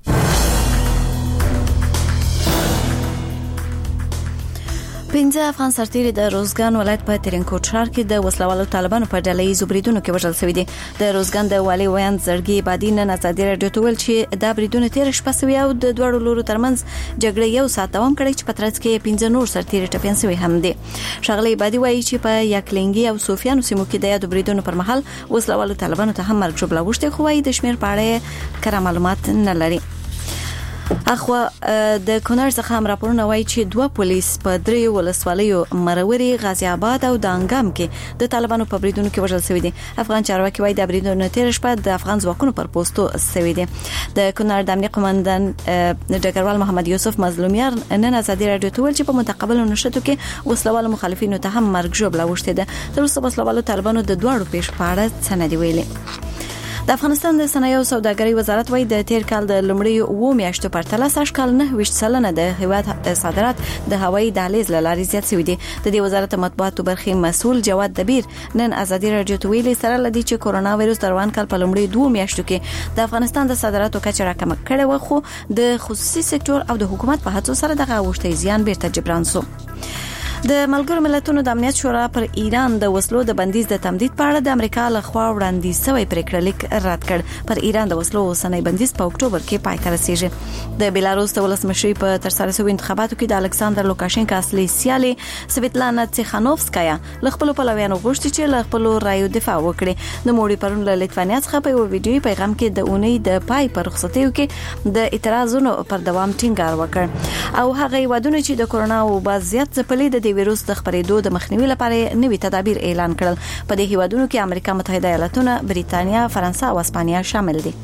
پنځه افغان سرتیري د روزګان ولایت په ترینکوټ ښار کې د وسلوالو طالبانو په ډله ییزو بریدونو کې وژل شوي دي. د روزګان د والي ویاند زړګي بادي نن ازادي راډیو ته ویل چې دا بریدونه تیر شپه شوي او د دواړو لورو ترمنځ جګړه یو ساعت دوام کړی چې په ترڅ کې پنځه نور سرتیري ټپیان شوي هم دي. ښاغلي بادي وایي چې په یکلنګي او صوفیانو سیمو کې د یادو بریدونو پر مهال وسلوالو طالبانو ته هم مرګ ژوبله اوښتې، خو وایي د شمېر په اړه کره معلومات نه لري. اخوا د کونړ څخه هم راپورونه وایي چې دوه پولیس په درې ولسوالیو مروري، غازی آباد او دانګام کې د طالبانو په بریدونو کې وژل شوي دي. افغان چارواکي وایي د بریدونو تیر شپه د افغان ځواکونو پر پوسټو شوي دي. د کونړ د امنیت قومندان ډګروال محمد یوسف مظلومیار نن ازادي راډیو ته ویل چې په متقابل نشټو کې وسلوالو مخالفینو ته هم مرګ ژوبله اوښتې ده. تر اوسه وسلوالو طالبانو د دواړو پیښو په اړه څه نه دي ویلي. د افغانستان د صنایع او سوداګرۍ وزارت وایي د تیر کال د لومړیو اوو میاشتو په پرتله سږ کال نه ویشت سلنه د هیواد صادرات د هوایي دهلیز له لارې زیات شوي دي. د دې وزارت مطبوعاتو برخې مسؤل جواد دبیر نن ازادي راډیو ته ویلي سره لدی چې کورونا وایروس د روان کال په لومړي دوه میاشتو کې د افغانستان د صادراتو کچه راکمه کړې و، خو د خصوصي سکتور او د حکومت په هڅو سره دغه اوښتې زیان بیرته جبران شو. د ملګرو ملتونو د امنیت شورا پر ایران د وسلو د بندیز د تمدید په اړه د امریکا لخوا وړاندیز شوی پریکړه لیک رد کړ. پر ایران د وسلو اوسنی بندیز په اکتوبر کې پای ته رسیږي. د بیلاروس د ولسمشر په ترسره شوی انتخاباتو کې د الکساندر لوکاشنکا اصلي سیالي سویتلانا تیخانوفسکایا له خپل پلویانو غوښتي چې له خپل رایو دفاع وکړي. د موړي پرون له لیتوانیا څخه په یو ویډیوي پیغام کې د اونۍ د پای پر رخصتیو کې د اعتراضونو پر دوام ټینګار وکړ او هغه ودونه چې د کورونا او باز زیات ځپلې د ویروس د خپرېدو د مخنیوي لپاره نوي تدابیر اعلان کړل. په دې هیوادونو کې امریکا متحده ایالاتونه، بریتانیا، فرانسه او اسپانیا شامل دي.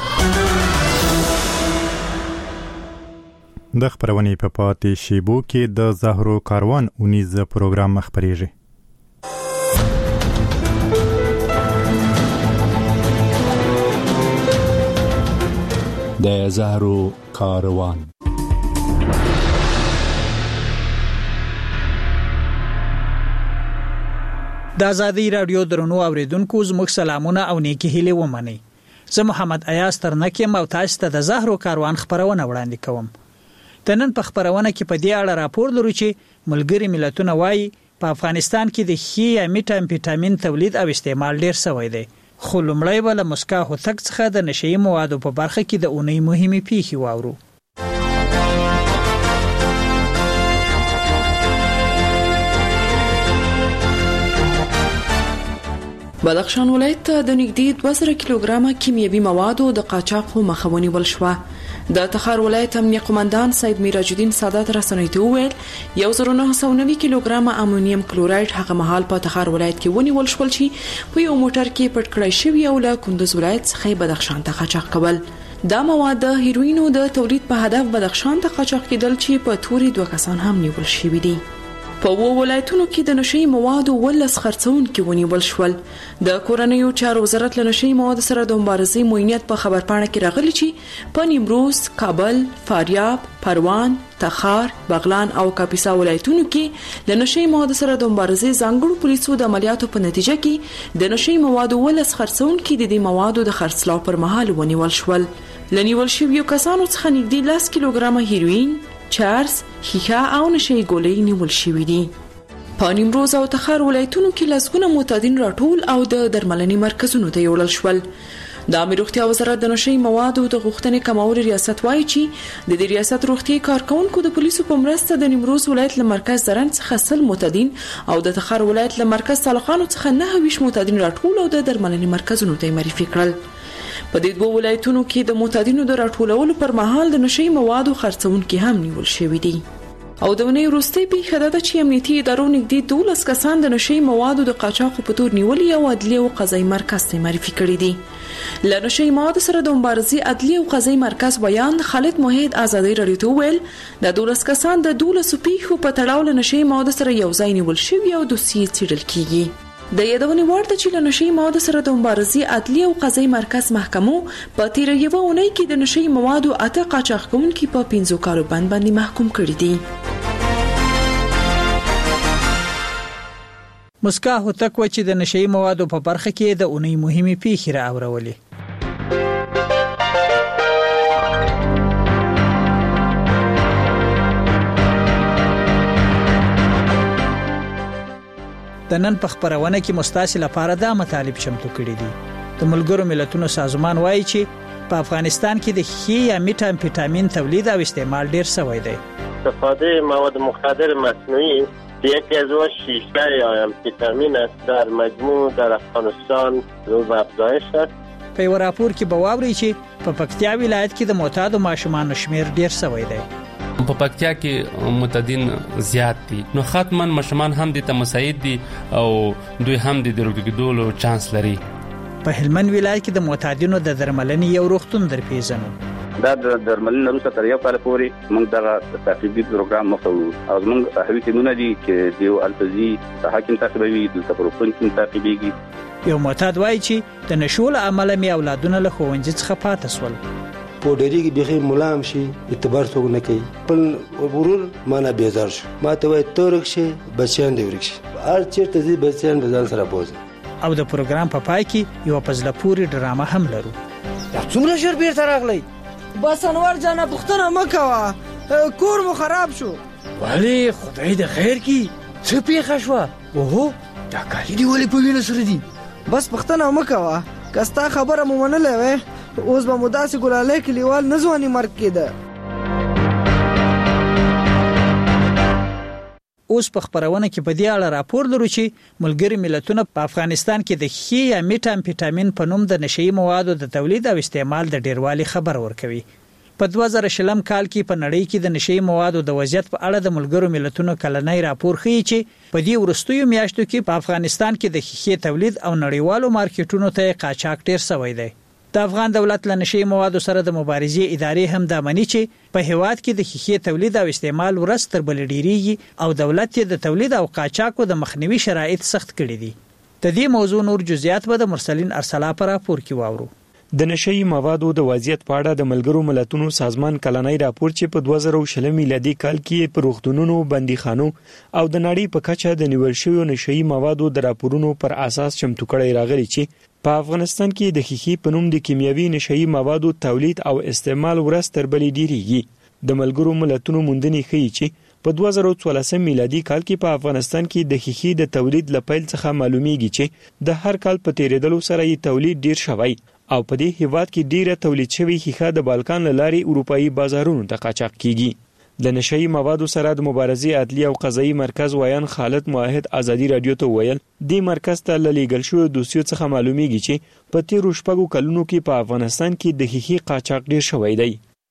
د خبرونې په پاتې شیبو کې د زهرو کاروان اونیز پروګرام مخبريږي. د زهرو کاروان د ازادي راډیو درنو اوریدونکو زموږ سلامونه او نیکی هیله ومني. زه محمد ایاز ترنکیم او تاسو ته د زهرو کاروان خبرونه وړاندې کوم. د نن په خبرونه کې په دې اړه راپور لرو چې ملګري ملتونه وایي په افغانستان کې د خي یا میټامفیټامین تولید او استعمال ډیر شوی دی، خو لومړی به له مسکا هوتک څخه د نشئی موادو په برخه کې د اونۍ مهمه پیښې واورو. بدخشان ولایت ته د نږدې دوه زره کیلوګرامه کیمیاوي موادو د قاچاق مخه ونیول شوه. د تخار ولایت امنیت قومندان سید میراج الدین سادات رسنیو ته وویل یو زره نه سوه نوي کیلوګرامه امونیم کلورایډ هغه مهال په تخار ولایت کې ونیول شول چې په یو موټر کې پټ کړی شوی او له کندوز ولایت څخه بدخشان ته قاچاق کول. دا مواد د هیروینو د تولید په هدف بدخشان ته قاچاق کېدل چې په توري دوه کسان هم نیول شوي دي. په وو ولایتونو کې د نشئی موادو ولس خرڅونکي ونیول شول. د کورنیو چارو وزارت له نشئی موادو سره د مبارزې موینیت په خبرپاڼه کې راغلی چې په نیمروز، کابل، فاریاب، پروان، تخار، بغلان او کاپیسا ولایتونو کې له نشئی موادو سره د مبارزې ځانګړو پولیسو د عملیاتو په نتیجه کې د نشئی موادو ولس خرڅونکي د دې موادو د خرڅلاو پر مهال ونیول شول. لنیول شویو کسانو څخه نږدې لس کیلوګرامه هیروین، چرس، ښیښه او نشئی ګولۍ نیول شوې دي. په نیمروز او تخار ولایتونو کې لسګونه معتادین راټول او د درملنې مرکزونو ته یوړل شول. د عامه روغتیا وزارت د نشئی موادو د غوښتنې کمولو ریاست وایي چې د دې ریاست روغتي کارکونکو د پولیسو په مرسته د نیمروز ولایت له مرکز زرن څخه سل معتادین او د تخار ولایت له مرکز طالقانو څخه نه ویش معتادین راټول او د درملنې مرکزونو ته معرفي کړل. په دې دوه ولایتونو کې د معتادینو د راټولولو پر مهال د نشئی موادو خرڅونکي هم نیول شوي دي. او د ونې وروستۍ پیښه دا ده چې امنیتي ادارو نږدې دولس کسان د نشئی موادو د قاچاقو په تور نیولي او عدلیه او قضایي مرکز ته معرفي کړي دي. له نشئی موادو سره د مبارزې عدلیه او قضایي مرکز بیان خالد موحد ازادي رادیو ته ویل د دولس کسان د دولس پیښو په تړاو له نشئی موادو سره یو ځای نیول شوي او دوسیې څیړل کیږي. د یادونې وړ ده چې له نشئی موادو سره د مبارزې عدلیه او قضایي مرکز محکمو په تیره یوه اونۍ کې د نشئی موادو اته قاچاق کوونکي په پنځو کالو بند باندې محکوم کړي دي. مسکا هوتک و چې د نشئی موادو په برخه کې د اونۍ مهمه پیښه را اورولې. د نن په خبرونه کې مستاسل لپاره دا مطالب چمتو کړي دي. د ملګرو ملتونو سازمان وایي چې په افغانستان کې د خي یا میټا امفیتامین تولید او استعمال ډیر شوی دی. استفاده مواد مخدر مصنوعی یکی از اون شیشه یا امفیتامین است در مجموع در افغانستان رو به افزایش است. په یو راپور کې به واوري چې په پکتیا ولایت کې د معتادو ماشومانو شمیر ډیر شوی دی. په پکتیا کې معتادین زیات دي، نو ختما ماشومان هم د تمساعد دي او دوی هم د روغتیدولو چانس لري. په هلمند ولایت کې د معتادینو د درملنې یو روغتون درپېژنو. دا د درملنې وروسته تر یو کال پورې موږ دغه تعقیبي پروګرام مخوو او موږ صحوي ټیمونه دي چې دیو التزي د حاکم تعقیبوي د تپروفون کې تعقیبيږي. یو معتاد وایي چې د نشول عمله می اولادونه له ښوونځي څخه پاتې سول. په ډېری کې بخي ملام شي اعتبار څوک نه کوي، خپل ورور معنا بیزار شو ما ته وای تورک شي بچیان دی ورک شي هر چیرته دي بچیان د ځان سره بوز. او د پروګرام په پای کې یو پزله پوری ډرامه هم لرو. دا څومره ژر بیرته راغلی؟ بس انور جانا پختنه مکوا کور مو خراب شو. ولی خدای د خیر کی څه پیښه شو؟ اوهو دا کالی دی ولی په وینې سره دي. بس پختنه مکوا کستا خبره مو منلې وې اوس به مداسي ګلاله کلیوال نزوانی مرګ کېده. اوس په خبرونه کې په دې اړه راپور لرو چې ملګری ملتونه په افغانستان کې د خي یا میټا امفیتامین په نوم د نشئی موادو د تولید او استعمال د ډیروالي خبر ورکوي. په دوه زره شلم کال کې په نړۍ کې د نشئی موادو د وضعیت په اړه د ملګرو ملتونو کلنۍ راپور ښیي چې په دې وروستیو میاشتو کې په افغانستان کې د خي تولید او نړیوالو مارکیټونو ته قاچاق ډیر شوی دی. د افغان دولت له نشئی موادو سره د مبارزې ادارې هم دا مني چې په هیواد کې د خي تولید او استعمال ورځ تر بلې ډیریږي او دولت یې د تولید او قاچاقو د مخنیوي شرایط سخت کړي دي. د دې موضوع نور جزئیات به د مرسلین ارسلا پر راپور کې واورو. د نشئی موادو د وضعیت په اړه د ملګرو ملتونو سازمان کلنۍ راپور چې په دوه زره شل میلادي کال کې په روغتونونو، بندیخانو او د نړۍ په کچه د نیول شویو نشئی موادو د راپورونو پر اساس چمتو کړی راغلی چې په افغانستان کې د خي په نوم د کیمیاوي نشئی موادو تولید او استعمال ورځ تر بلې ډیریږي. د ملګرو ملتونو موندنې ښیي چې په دوه زره څوارلسم میلادي کال کې په افغانستان کې د خي د تولید لپیل څخه معلومیږي چې د هر کال په تیریدلو سره یې تولید ډیر شوی او په دې هیواد کې ډیره تولید شوی خيخه د بالکان لاري اروپאי بازارونو ته قاچاق کیږي. د نشئی موادو سره د مبارزې عدلیه او قضایي مرکز وایان خالد موحد ازادي رادیو ته ویل د مرکز ته للیګل شو دوسیو څخه معلومیږي چې په تیرو شپږو کلونو کې په افغانستان کې د خيخي قاچاق ډیر شوی دی.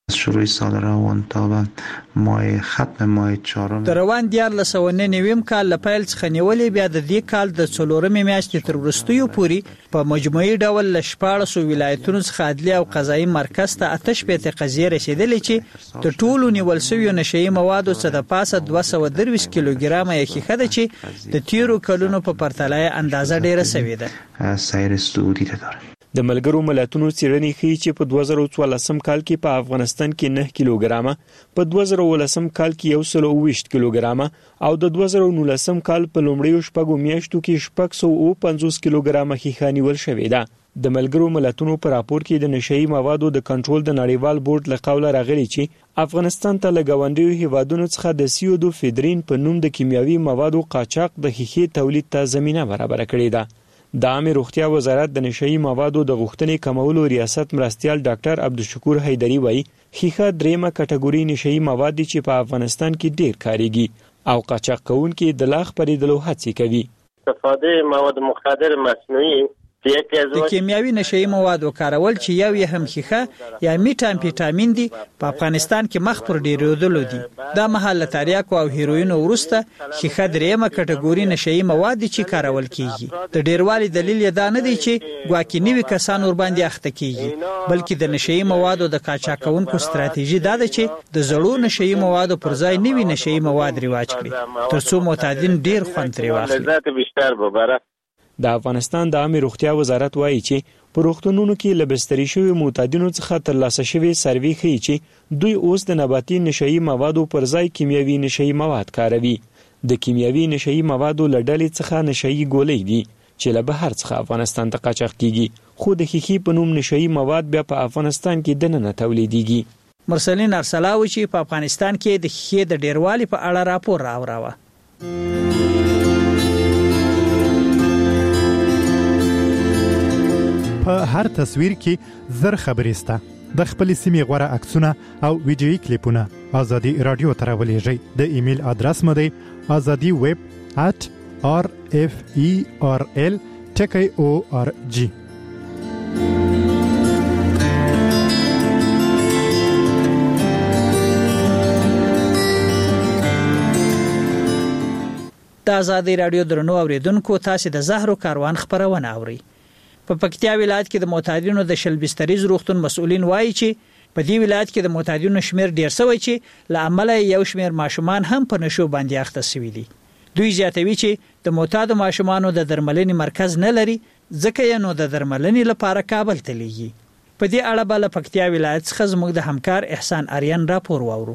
شروع سال روان تا به ماه ختم ماه چهارم د روان دیارلس سوه نه نویم کال له پیل څخه نیولې بیا د دې کال د څلورمې میاشتې تر وروستیو پورې په مجموعي ډول له شپاړسو ولایتونو څخه عدلي او قضایي مرکز ته اته شپېته قضیې رسېدلې چې د ټولو نیول شویو نشهیي موادو څخه د پاسه دوه سوه درویشت کیلوګرامه یې ښیښه ده چې د تیرو کلونو په پرتله اندازه ډیره سوې ده. سیر سعودي ته داره. د ملګرو ملتونو څېړنې ښیي چې په دوه زره څوارلسم کال کې په افغانستان کې نه کیلوګرامه، په دوه زره اوولسم کال کې یو سل اوه ویشت کیلوګرامه او د دوه زره نولسم کال په لومړیو شپږو میاشتو کې شپږ سوه اوه پنځوس کیلوګرامه ښیښه نیول شوې ده. د ملګرو ملتونو په راپور کې د نشهیي موادو د کنټرول د نړیوال بورډ له قوله راغلي چې افغانستان ته له ګاونډیو هیوادونو څخه د سیودو فیدرین په نوم د کیمیاوي موادو قاچاق د ښیښې تولید ته زمینه برابره کړې ده. د عامه روغتیا وزارت د نشهیي موادو د غوښتنې کمولو ریاست مرستیال ډاکټر عبدالشکور حیدری وایي ښیښه دریمه کټګوري نشهیي مواد دي چې په افغانستان کې ډیر کاریږي او قاچاق کوونکي د لا خپرېدلو هڅې کوي. استفاده مواد مخدر مصنوعي د کیمیاوي نشهیي موادو کارول چې یو یې هم ښیښه یا میټامفیټامین دي په افغانستان کې مخ پر ډیرېدلو دي. دا مهال له تریاکو او هیروینو وروسته ښیښه دریمه کټګوري نشهیي مواد دي چې کارول کیږي. د ډیروالي دلیل یې دا نه دی چې ګواکې نوي کسان ورباندې اخته کیږي، بلکې د نشهیي موادو د قاچاق کوونکو ستراتیژي دا ده چې د زړو نشهیي موادو پر ځای نوي نشهیي مواد رواج کړي ترڅو معتادین ډیر خوند ترې واخلي. د افغانستان د عامه روغتیا وزارت وایي چې په روغتونونو کې له بستري شویو معتادینو څخه ترلاسه شوی سروې ښیي چې دوی اوس د نباتي نشهیي موادو پر ځای کیمیاوي نشهیي مواد کاروي. د کیمیاوي نشهیي موادو له ډلې څخه نشهیي ګولۍ دي چې له بهر څخه افغانستان ته قاچاق کیږي، خو د ښیښې په نوم نشهیي مواد بیا په افغانستان کې دننه تولیدیږي. مرسلین ارسلاوي چې په افغانستان کې د ښیښې د ډیروالي په اړه راپور راوړاوه. په هر تصویر کې زر خبرې سته. د خپل سیمې غوړه عکسونه او ویډیوي کلیپونه ازادي رادیو ته راولېږئ. د ایمیل ادرس مو دی ازادي ویب at r f e r l ټکی او ار جی. د ازادي رادیو درنو اوریدونکو، تاسو د زهرو کاروان خبرونه اورئ. په پکتیا ولایت کې د معتادینو د شل بستریز روغتون مسؤلین وایي چې په دې ولایت کې د معتادینو شمیر ډیر شوی چې له عمله یو شمیر ماشومان هم په نشو باندې اخته شوي دي. دوی زیاتوي چې د معتاد ماشومانو د درملنې مرکز نه لري، ځکه یې نو د درملنې لپاره کابل ته لیږي. په دې اړه بل پکتیا ولایت څخه زموږ د همکار احسان آریان راپور واورو.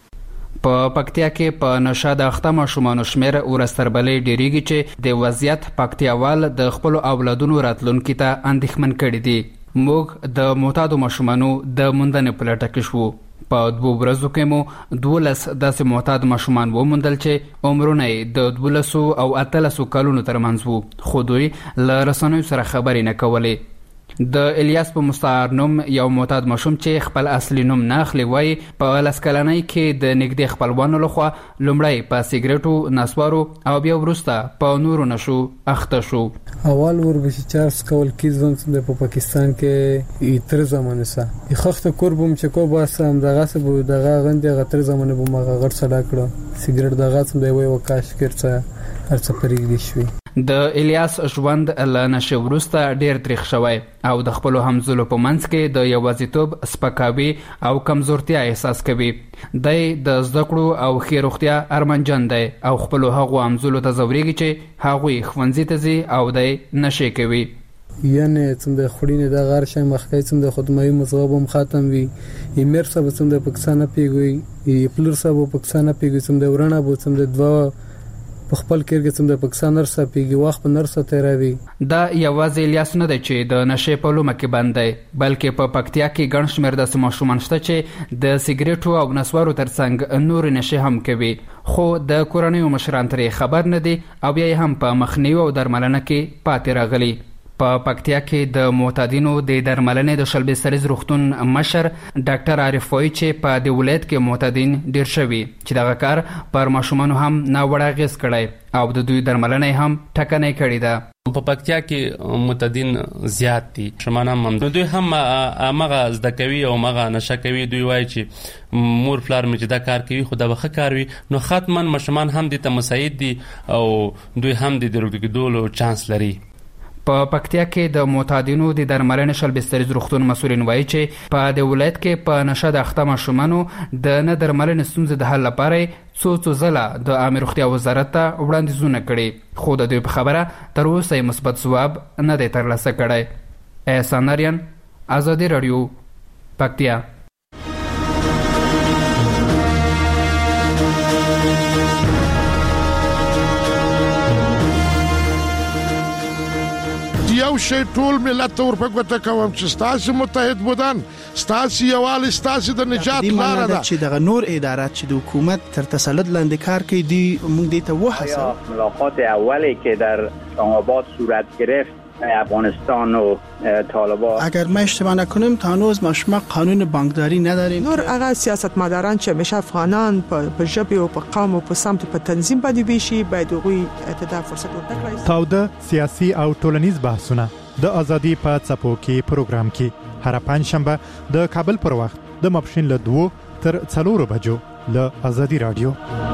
په پکتیا کې په نشه د اخته ماشومانو شمیر ورستربلې ډیریږي چې د وضعیت پکتیاوال د خپل اولادونو راتلونکو ته اندېښمن کړي دي. موږ د معتادو ماشومانو د موندنې په لټه کې شو. په دوه ورځو کې مو دولس داسې معتاد ماشومان وموندل چې عمرونه د دولسو او اتلسو کلونو ترمنځ وو، خو دوی له رسنیو سره خبرې نه کولې. د الیاس په مستعار نوم یو معتاد ماشوم چې خپل اصلي نوم نه اخلي وایي په لس کلنۍ کې د نږدې خپلوانو لخوا لومړی په سیګریټو، نسوارو او بیا وروسته په نورو نشو اخته شو. اول وربشي چارس کول کیږي د پاکستان کې تر زمانه سره خخته قربم چې کو باسم دغه سبو دغه غندې غتر زمانه بو ما غړ سره کړو سیګریټ دغه سم دی وای وکاش کړڅه هرڅه پرېږدي شوی. د الیاس ژوند له نشه وروسته ډیر تریخ شوی او د خپل همزولو په منځ کې د یوازیتوب، سپکاوي او کمزورتیا احساس کوي. دی د زده کړو او ښې روغتیا ارمنجن دی او خپل هغو همزولو ته ځورېږي چې هغوی ښوونځي ته ځي او دی نشې کوي. یعنی څنګه خورینه د غار شای مخکې څنګه خدمتي مزغوبم ختم وي ایمر سبا څنګه پاکستان پیګوي ای پلر سبا پاکستان پیګوي څنګه ورانه بو څنګه دوا په خپل کېرګه څنګه پاکستان نرسه پیګي واخ په نرسه تیراوي. دا یوازې الیاس نه دی چې د نشې په لومه کې بند دی، بلکې په پکتیا کې ګڼ شمېر داسې ماشومان شته چې د سیګریټو او نسوارو ترڅنګ نور نشې هم کوي، خو د کورنیو مشران ترې خبر نه دي او بیا هم په مخنیوي او درملنه کې پاتې راغلي. په پکتیا کې د معتادینو د درملنې د شلبي سریز روغتون مشر ډاکټر عارف وایي چې په دې ولایت کې معتادین ډیر شوي چې دغه کار پر ماشومانو هم ناوړه اغېز کړی او د دوی درملنه هم ټکنۍ کړې ده. په پکتیا کې معتادین زیات دي، شمانه هم دوی هم هغه زده کوي او هغه نشه کوي. دوی وایي چې مور پلار مې چې دا کار کوي خو دا به ښه کار وي، نو ختماً ماشومان هم دې ته مساعد دي او دوی هم د روغتیا کېدلو چانس لري. په پکتیا کې د معتادینو د درملنې شلبي سریز روغتون مسؤلین وایي چې په دې ولایت کې په نشه د اخته ماشومانو د نه درملنې ستونزې د حل لپاره څو څو ځله د عامه روغتیا وزارت ته وړاندیزونه کړي، خو د دوی په خبره تر اوسه مثبت ځواب نه دی ترلاسه کړی. احسان نریان، ازادي رادیو، پکتیا. یو شی ټول ملت ته ورپګوته کوم چې ستاسو متحد بودن، ستاسو یووالی، ستاسو د نجات لاره ده. چې دغه نور ادارات چې د حکومت تر تسلط لاندې کار کوي دی موږ دې ته وحسن. ملاقات اولی که در اسلام‌آباد صورت گرفت افغانستان و طالبان، اگر ما اشتباه نکنیم تا هنوز ما شما قانون بانکداری نداریم. نور هغه سیاستمداران چې همیشه افغانان په ژبه او په قوم او په سمت په تنظیم باندې ویشي باید هغوی ته فرصت ورکړي. تاوده سیاسي او ټولنیز بحثونه د ازادي په څپو کې پروګرام کې هر پنځشنبه د کابل پر وخت د ماپښین له دوه تر څلورو بجو له ازادي رادیو.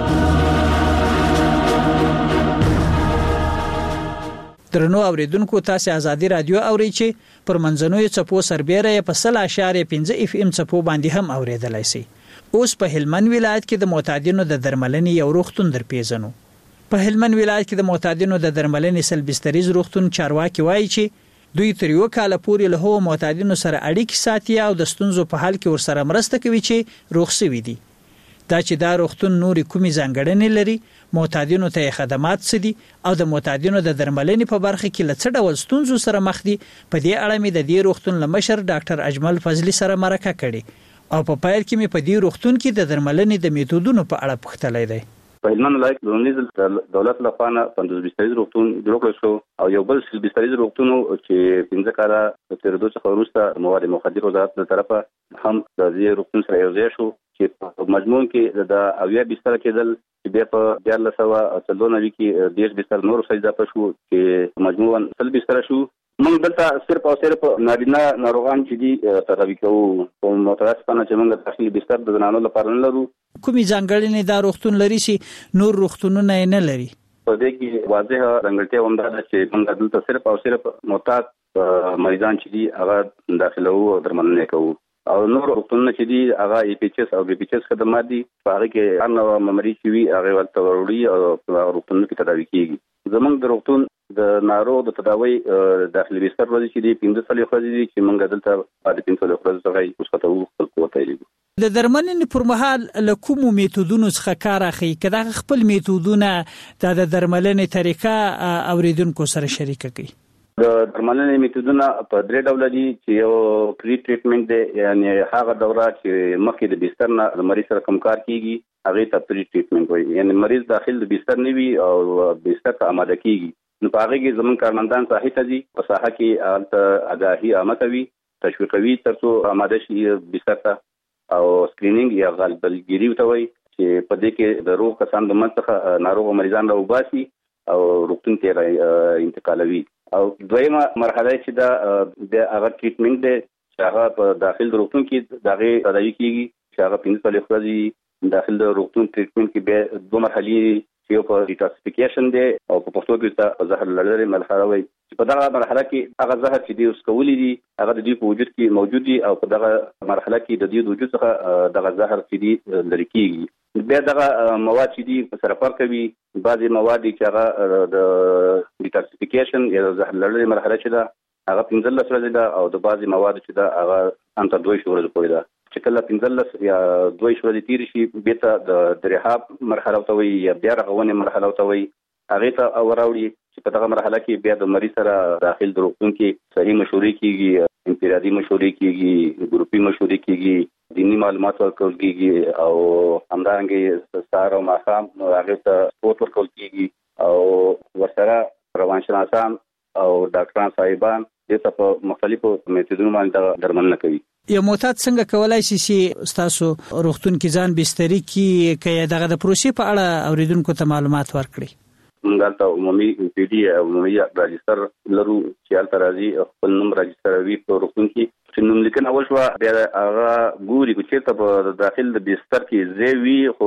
درنو اوریدونکو، تاسو ازادي رادیو اورئ چې پر منځنوي څپو سربېره په سل اشاریه پنځه اف ام څپو باندې هم اوریدلای شئ. اوس په هلمند ولایت کې د معتادینو د درملنې یو روغتون در پیژنو. په هلمند ولایت کې د معتادینو د درملنې شلبي سریز روغتون چارواکي وایي چې دوی تر یو کال پورې له هغو معتادینو سره اړیکې ساتي او د ستونزو په حل کې ورسره مرسته کوي چې روغ شوي دي. دا چې دا روغتون نورې کومې ځانګړنې لري، معتادینو ته خدمات څه دي او د معتادینو د درملنې په برخه کې له څه ډول ستونزو سره مخ دي، په دې اړه مې د دې روغتون له مشر ډاکټر اجمل فضلي سره مرکه کړې او په پیل کې مې په دې روغتون کې د درملنې د میتودونو په اړه پوښتلی دی. په هلمند ولایت د دولت له خوا پنځوس بستریز روغتون جوړ کړل شو او یو بل شل بستریز روغتون چې پنځه کاله د تیرېدو څخه وروسته مواد مخدر وزارت له طرفه هم د دې روغتون سره یوځای شو چې په مجموع کې د اویا بستر کېدل چې بیا په دیارلس سوه څلور نوي کې دېرش بستر نور سره اضافه شو چې مجموعاً سل بستر شو. موږ دلته صرف او صرف نارینه ناروغان چې دي تداوي کوو، په متاسفانه چې موږ داخلي بستر د زنانو لپاره نه لرو. کومې ځانګړنې دا روغتون لري چې نور روغتونونه یې نه لري؟ په دې کې واضحه ځانګړتیا هم ده چې موږ دلته صرف او صرف معتاد مریضان چې دي هغه داخلو او درملنه کوو او نور روغتونونه چې دي هغه ای پی ایچ اس او بی پی ایچ اس خدمات دي، په هغه کې هر نوع مریض چې وي هغه ورته وروړي او په روغتونونو کې تداوي کیږي. زموږ د روغتون د ناروغ د تداوی داخلي بستر ورځي چې دی پنځه سلې ورځې دي چې موږ دلته د پنځه سلې ورځې څخه اوس کتو خپل قوت لري. د درملنې پر مهال له کومو میتودونو څخه کار اخلي؟ کدا خپل میتودونه د درملنې طریقه اوریدونکو سره شریک کړي. د درملنې میتودونه په درې ډول دي چې یو پری ټریټمنټ دی، یعنی هغه دوره چې مخکې د بستر نه د مریض سره کوم کار کیږي هغه ته پری ټریټمنټ وایي، یعنی مریض داخل د بستر نه وي او بستر ته آماده کیږي. نو په هغه کې زموږ کارمندان ساحې ته ځي، په ساحه کې هلته آګاهي عامه کوي، تشویقوي تر څو آماده شي بستر ته، او سکرینینګ یا غالبلګیري ورته وایي چې په دې کې د روغ کسان د منځ څخه ناروغ مریضان راوباسي او روغتون ته انتقالوي. او دویمه مرحله چې دا د هغه ټریټمنټ دی چې هغه په داخل روغتون کې دغه تداوي کیږي چې هغه پنځه سلې ورځې داخل د روغتون ټریټمنټ کې به دوه مرحلې چې یو په ډیټاکسیفیکیشن دی او په پښتو کې ته زهر لرلې مرحله وایي چې په دغه مرحله کې هغه زهر چې دی اوس کولی دي هغه د دوی په وجود کې موجود دي او په دغه مرحله کې د دوی د وجود څخه دغه زهر چې دی لرې کیږي. بیا دغه مواد چې دي سره فرق کوي، بعضې مواد چې هغه د ډیټاکسیفیکیشن یا د زهر لرلې مرحله چې ده هغه پنځلس ورځې ده او د بعضې مواد چې ده هغه هم تر دوه ورځې پورې ده. چې کله پنځلس یا دوه ورځې تېرې شي بیا ته د رحاب مرحله ورته وایي یا بیا رغونې مرحله ورته وایي، هغې ته وراوړي چې په دغه مرحله کې بیا د مریض سره داخل د روغتون کې صحیح مشورې کیږي، انفرادي مشورې کیږي، ګروپي مشورې کیږي، دینی معلومات ورکول کیږي او همدارنګه سهار او ماښام هغې ته سپورت ورکول کیږي او ورسره روانشناسان او ډاکټران صاحبان د په مختلفو میتودونو باندې درملنه کوي. یو معتاد څنګه کولای شي چې تاسو روغتون کې ځان بستری کې کې دغه د پروسې په اړه اوریدونکو ته معلومات ورکړي؟ موږ ته عمومي پی ډي او عمومي راجستر لرو چې ال ترازی خپل نوم راجستر وي په روغتون کې چې نوم لیکنه وشوه بیا هغه ګوري چې ته په داخل د بستر کې زوی خو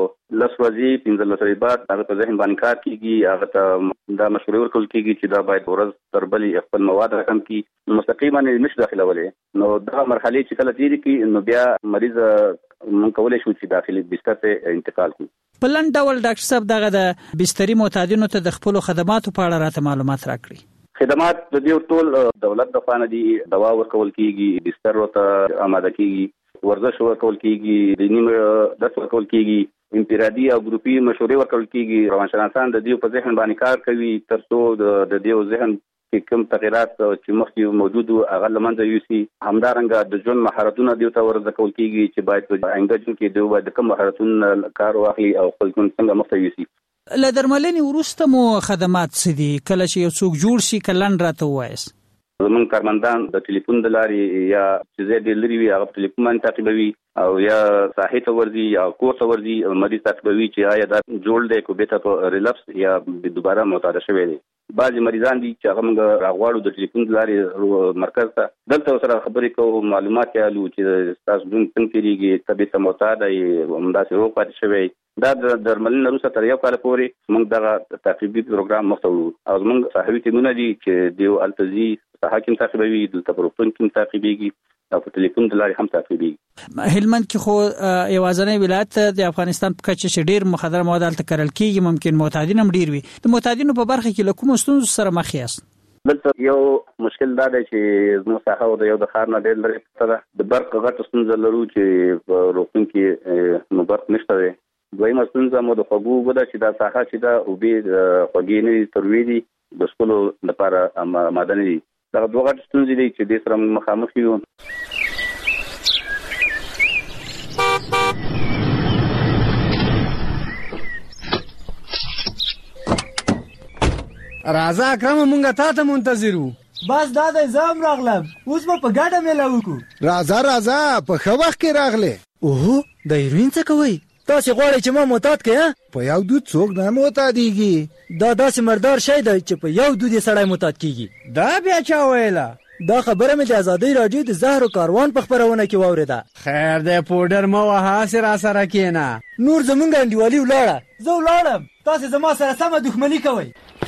لس ورځې پنځه لسې بعد هغه په ذهن باندې کار کیږي هغه ته دا مشورې ورکول کیږي چې دا باید ورځ تر بلې خپل مواد رقم کې مستقیما نشي داخلولې نو دا مرحله چې کله تیری کی نو بیا مریض مونږ کولای شو چې داخلي بستر ته انتقال کړو. په لنډ ډول ډاکټر صاحب دغه د بستري معتادینو ته د خپل خدماتو په اړه راته معلومات راکړي. خدمات د دې ټول دولت د خانه دي دوا ورکول کیږي بستر ورته آماده کیږي ورزش ورکول کیږي د نیم درس ورکول کیږي انفرادي او ګروپي مشورې ورکول کیږي روانشناسان د دې په ذهن باندې کار کوي ترڅو د دې ذهن کې کوم تغیرات چې مخکې موجود او هغه لمنځه یوسي همدارنګه د ژوند مهارتونه دیو ته ورزده کول کیږي چې باید په انګلیسي کې دوی باید کوم مهارتونه کار واخلي او خپل ژوند څنګه مخته یوسي. له درملنې وروسته مو خدمات څه دي کله چې یو څوک جوړ شي کلن راته وایس؟ زمون کارمندان د ټلیفون د لارې یا چې زه ډېر لري وي هغه ټلیفون باندې تعقیبوي او یا صحه ته ورځي یا کور ته ورځي مریض تعقیبوي چې آیا دا جوړ دی کو به ته ریلپس یا دوباره معتاد شوی دی. بعضی مریضان دي چې هغه موږ راغواړو د ټلیفون د لارې مرکز ته دلته سره خبرې کوو معلومات یالو چې تاسو دون څنګه کېږي طبيعت معتاد ای همداسې روغ پاتې شوی دا د درملنې وروسته تر یو کال پورې موږ دغه تعقیبي پروګرام مخته وړو او موږ صحوي ټیمونه دي چې دیو التزي حاکم تعقیبوي دلته پروګرام کې تعقیبيږي او په ټلیفون د لارې هم تعقیبيږي. هلمند کې خو یوازنی ولایت د افغانستان په کچه چې ډیر مخدر مواد الته کرل کیږي ممکن معتادین هم ډیر وي. د معتادینو په برخه کې له کوم ستونزو سره مخ یاست؟ دلته یو مشکل دا دی چې زموږ ساحه د یو د ښار نه ډېر لرې ده د برق غټه ستونزه لرو چې په روغتون کې نو برق نشته دی. دویمه ستونزه مو د خوږو اوبه ده چې دا ساحه چې دا اوبه خوږې نه دي تروې دي د څښلو لپاره ماده نه دي. دا دوه غټ ستونزې دي چې دې سره مخامخ یو. راځه اکرم مونږه تا ته منتظرو. بس دا د زام راغلم اوس په ګډه ملا وکړو. راځه راځه په خو وخت کې راغله. اوه د هیروین څه کوي؟ تاسو غواړئ چې ما معتاد کړئ؟ په یو دود څوک نه معتادیږي. دا داسې مردار شی دی چې په یو دود یې سړی معتاد کیږي. دا بیا چا ویله؟ دا خبره مې د ازادۍ راډیو د زهر کاروان په خبرونه کې واوریده. خیر دی پودر مو وها سره سره کینا نور زمونږ انډیوالي ولاړه. زه ولاړم تاسو زما سره سم دښمنی کوئ.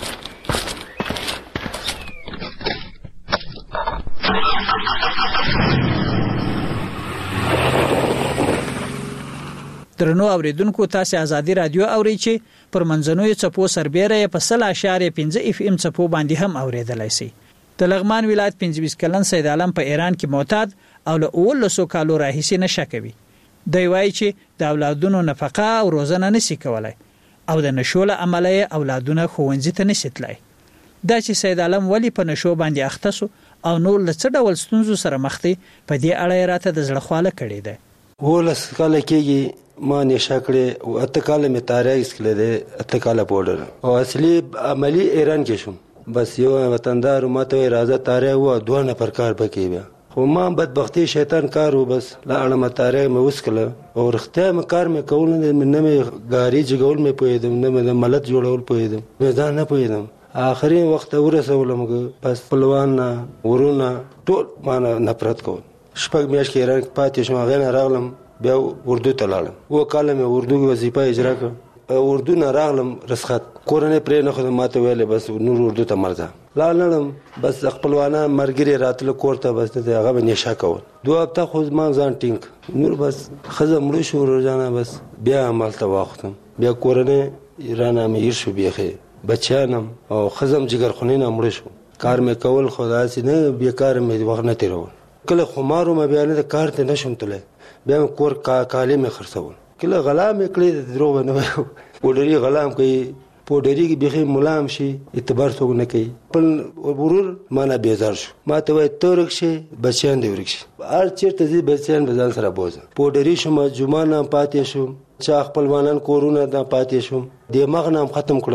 درنو اوریدونکو تاسو ازادي رادیو اوري چې پر منځنوي چپو سربېره په سل اشاریه پنځه اف ام چپو باندې هم اوریدلای شي. د لغمان ولایت پنځه ویشت کلن سید عالم په ایران کې معتاد او له اولسو کالو راهیسې نشه کوي. دی وایي چې د اولادونو نفقه او روزنه نشي کولای او د نشو له امله اولادونه ښوونځي ته نشي تلای. دا چې سید عالم ولی په نشو باندې اخته سو او نور له څه ډول ستونزو سره مخ دي په دې اړه راته د زړه خواله کړې ده. ولس کله کېږي ما نشه کړې او اته کال مې تاریخ اسکله ده اته کال پودر او اصلي عملی ایران کې شوم. بس یو وطندار ماته راځه تاریخ و دوه نفر کار پکې بیا خو ما بدبختی شیطان کارو بس لا اړه تاریخ مې وسکله او رښتیا مې کار مې کول نه مې غاری جوړول مې پوهیدم نه مې ملت جوړول پوهیدم مې ځان نه پوهیدم. آخري وخت ورسولم بس پلوان ورونه ټول ما نفرت کول. شپږ میاشتې ایران پاتې شوم هغه راغلم بیا اردو ته لاړم و کاله مې اردو وظیفه اجرا کړ اردو نه راغلم رسخت کورنۍ پرې نه خو ماته ویلې بس نور اردو ته مرځه لاړم بس خپلوانه مرګري راتله کور ته بس ته هغه نشه کول دوه هفته خو ما ځان ټینګ نور بس خزه مړ شو روزانه بس بیا عمل ته واختم بیا کورنۍ ایران مې هیر شو بیخه بچانم او خزم جګر خونینه مړ شو کار مې کول خدا سي نه بیکار مې وخت نه تیرول کله خمارو مې بیان د کار ته نشم تله بیا کور کا کالي مې خرڅول کله غلام کړی درو نه پوډری غلام کوي پوډری کې بيخي ملام شي اعتبار څوک نه کوي پل ورور معنا بیزار شو ما ته وای تورک شي بچیان دی ورک شي هر چیرته دي بچیان بزان سره بوزه پوډری شو ما جمعه نه پاتې شو چا خپلوانان کورونه نه پاتې شو دماغ نام ختم کړم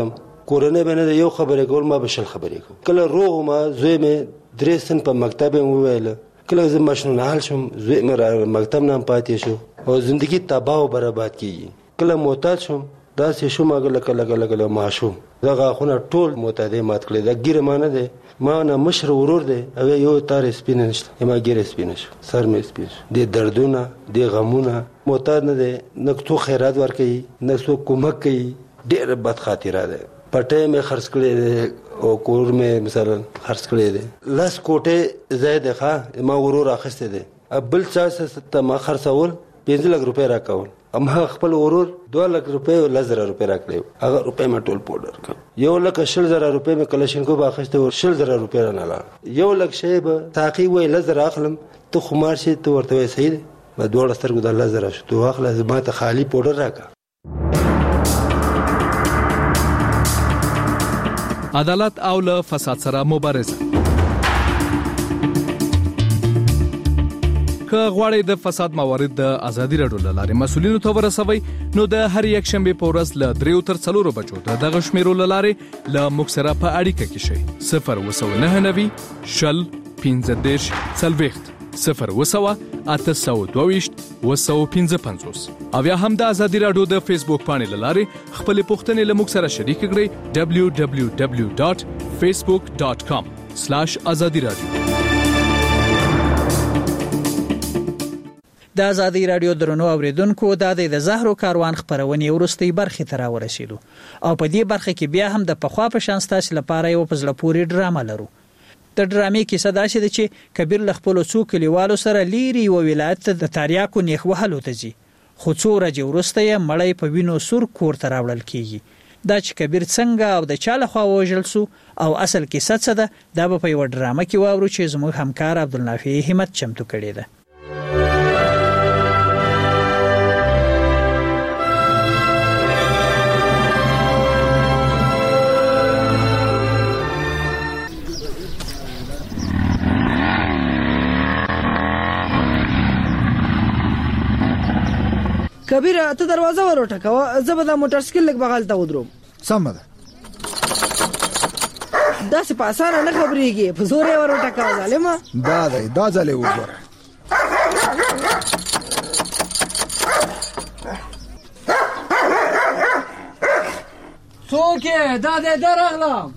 کورنۍ باندې یو خبرې کول ما به شل خبرې کول. کله روغ ما زوی مې درې سن په مکتب مې وویل، کله زه مشنون حال شم زوی مې مکتب نه پاتې شو او زندگی تباہ او برباد کیږي. کله معتاد شم داسې شوم هغه لکه لکه لکه لکه ماشوم دغه خونه ټول معتادې مات کړې. دا ګیره ما نه دی، ما نه مشر ورور دی، هغه یو تار سپین نشته، ما ګیره سپین شو، سر مې سپین شو. د دردونه د غمونه معتاد نه دی، نه څوک خیرات ورکوي نه څوک کومک کوي. ډېره بد خاطره ده. پټې مې خرڅ کړې ده او کور مې مثلا خرڅ کړې ده. لاس کوټې زید ښه ما ورور اخیسته ده. بل چا څه ما خرڅول پنځه لک روپۍ راکول، اما خپل ورور دوه لک روپۍ او لس زره روپۍ راکړې. هغه روپۍ مې ټول پوډر کړ. یو لک شل زره روپۍ مې کلشینکو باخسته او شل زره روپۍ رانه لاړ. یو لک شی به تاقي وای لس زره اخلم، ته خمار شي ته ورته وای صحیح ده، ما دوه سترګو د لس زره شو ته اخله ما ته خالی پوډر راکړه. عدالت او له فساد سره مبارزه. که غواړئ د فساد موارد د ازادي راډیو له لارې مسؤلینو ته ورسوي نو د هر یک شنبه په ورځ له دریو تر څلورو بجو د دغه شمیرو له لارې له موږ سره په اړیکه کې شئ. صفر اووه نهه نوي شل پنځه دېرش څلوېښت صفر اووه اته سوه دوه ویشت اووه سوه پنځه پنځوس او یا هم د ازادي راډیو د فیسبوک پاڼې له لارې خپلې پوښتنې له موږ سره شریک کړئ. دبلیو دبلیو دبلیو ډاټ فیسبوک ډاټ کام سلاش ازادي رادیو. د ازادي راډیو درنو اوریدونکو د د زهرو کاروان خبرونه ورستي برخه تر ورسېدو او په دې برخه کې بیا هم د پخوا په شان ستاسو لپاره یو پزله پوری ډرامه لرو. د ډرامې کیسه دا شې چې کبیر لخپل څو کلیوالو سره لیري او ولایت د تاریاکو نیخ وهلو ته ځي، خو څو ورځې وروسته یې مړی په وینو سور کور ته راوړل کیږي. دا چې کبیر څنګه او د چا لخوا وژل سو او اصل کیسه څه ده دا به په یو ډرامه کې واورو چې زموږ همکار عبدالنافع همت چمتو کړی ده. کبیر ته دروازه وروټکوه، زه به دا موټر سایکل لږ بغل ته ودروم. سم ده. داسې په اسانه نه خبرېږي، په زور یې وروټکوه ظالمه. دا دی دا ځلې وګوره. څوک یې؟ دا دی درغلم.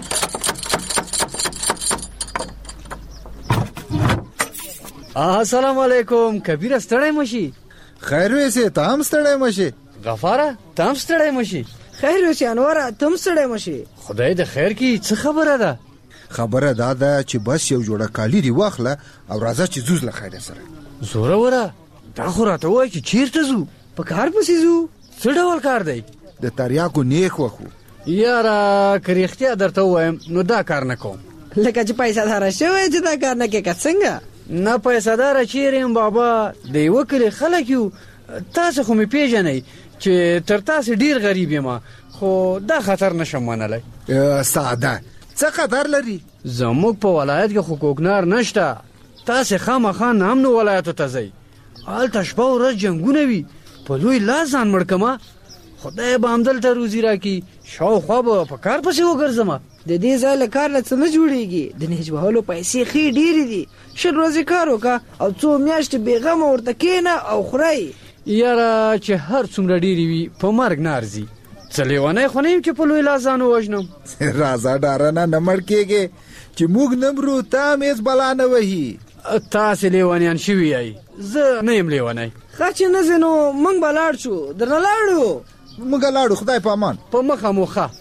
السلام علیکم. کبیر ستړی مشي؟ خیر ویسه ته هم ستړی مشي. غفاره ته هم ستړی مشي. خیر ویسه انوره ته هم ستړی مشي. خدای د خیر کی څه خبره ده؟ خبره دا ده چې بس یو جوړه کالی دی واخله او راځه چې زوز له خیر سره. زوره وره دا خو راته وای چې چیرته زو؟ په کار پسې زو. څه ډول کار دی؟ د تریاکو نیخ وخو. یاره که رښتیا درته وایم نو دا کار نه کوم. لکه چې پیسې دار شوی چې دا کار نه کې څنګه؟ نه پیسې دار چیرې بابا د یو کلی خلک یو، تاسو خو مې پیژنئ چې تر تاسو ډیر غریب یم، خو دا خطر نشم منلای. ساده څه خطر لري؟ زموږ په ولایت کې خو کوکنار نشته، تاسو خامخا نامنو ولایتو ته ځئ، هلته شپه ورځ جنګونه وي، په لوی لاس ځان مړ کړمه، خدای به همدلته روزي راکړي، شاوخوا به په کار پسې وګرځم. د دې ځای له کار نه څه نه جوړېږي، د نهج وهلو پیسې ښې ډېرې دي. شل ورځې کار وکړه او څو میاشتې بېغمه ورته کښېنه او خورئ. یاره چې هر څومره ډېرې وي په مرګ نه ارځي. څه لیونی خو نه یم چې په لوی لاس ځان ووژنم. راځه ډاره نه نه مړ کېږې چې موږ نه مرو تا هم هېڅ بلا نه وهي. تاسې لیونیان شوي یئ، زه نه یم لیونی. ښه چې نه ځې نو موږ به لاړ شو. درنه لاړو موږ لاړو. خدای په امان. په مخه مو ښه.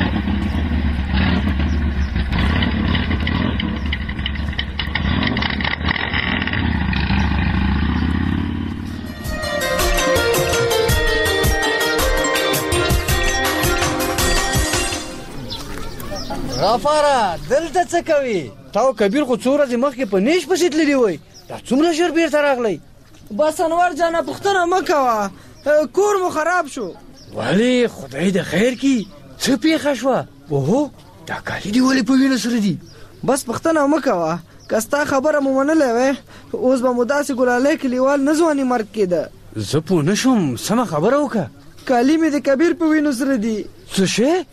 غفاره دلته څه کوي؟ تاو کبیر خو څو ورځې مخکې په نیش پسې تللی وای، دا څومره ژر بیرته راغلی؟ بس انور جانه پوښتنه مه کوه، کور مو خراب شو. ولې خدای د خیر کی څه پیښه شوه؟ اوهو دا کالي دې ولې په وینو سره دي؟ بس پوښتنه مه کوه، که ستا خبره مو منلی وی اوس به مو داسې ګلالی کلیوال نه ځواني مرګ کېده. زه پوه نه شوم، سمه خبره وکړه. کالي مې د کبیر په وینو سره دي. څه شی؟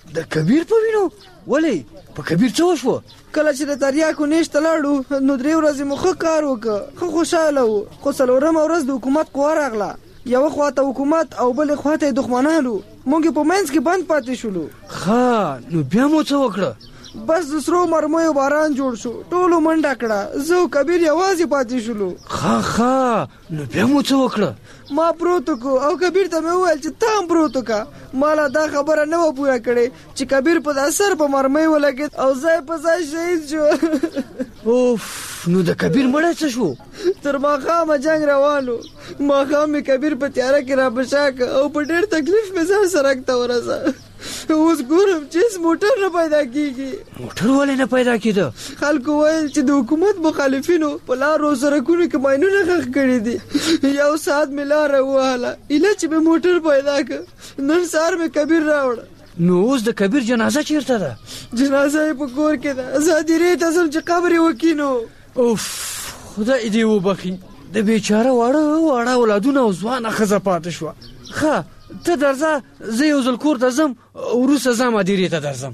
د کبیر په وینو ولې په کبیر څه وشو؟ کله چې د تریاکو نشته لاړو نو درې ورځې مو ښه کار وکړ، ښه خوشحاله وو، خو څلورمه ورځ د حکومت قوه راغله، یوه خواته حکومت او بلې خواته دښمنانو، موږ په منځ کې بند پاتې شولو. ښه نو بیا مو څه وکړه؟ بس د سرو مرمیو باران جوړ شو، ټولو منډه کړه، زه او کبیر یوازې پاتې شولو. ښه ښه نو بیا مو څه وکړه؟ ما پروت کو او کبیر ته مې وویل چې ته هم پروت کا. ما لا دا خبره نه و پوره کړې چې کبیر په اثر په مرمۍ ولګید او ځای په ځای شهید شو. اوف نو د کبیر مړی څه شو؟ تر ماښامه جنگ روانو، ماښام مې کبیر په تیاره کې را بشاکه او په ډېر تکلیف مې ځان سړک ته ورسه. اوس ګورم چې موټر نه پیدا کیږي. موټر ولې نه پیدا کېده؟ خلکو ویل چې د حکومت مخالفینو په لارو سړکونو کې ماینونه ښخ کړي دي. یو ساعت مې لاره ووهله ایله چې مې موټر پیدا کړ. نن سهار مې کبیر راوړه. نو اوس د کبیر جنازه چیرته ده؟ جنازه یې په کور کې ده، زه هدیرې ته ځم چې قبر یې وکینو. اوف خدای دې وبخي، د بیچاره واړه واړه اولادونه او ځوانه ښځه پاتې شوه. ښه ته درځه، زه یو ځل کور ته ځم، وروسته ځم هدیرې ته درځم.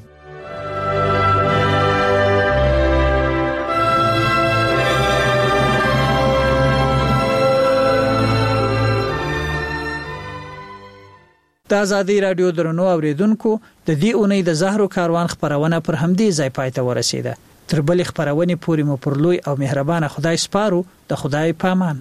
د آزادۍ رادیو درنو اوریدونکو، د دې اونۍ د زهرو کاروان خبرونه پر همدې ځای پای ته ورسیده. تر بلې خبرونې پورې مو پر لوی او مهربانه خدای سپارو. د خدای پامان.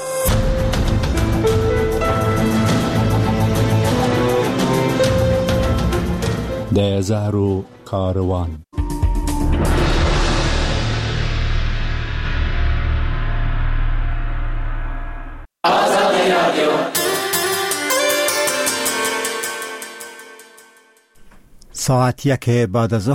د زهرو کاروان. آزادۍ رادیو. ساعت یک بعد از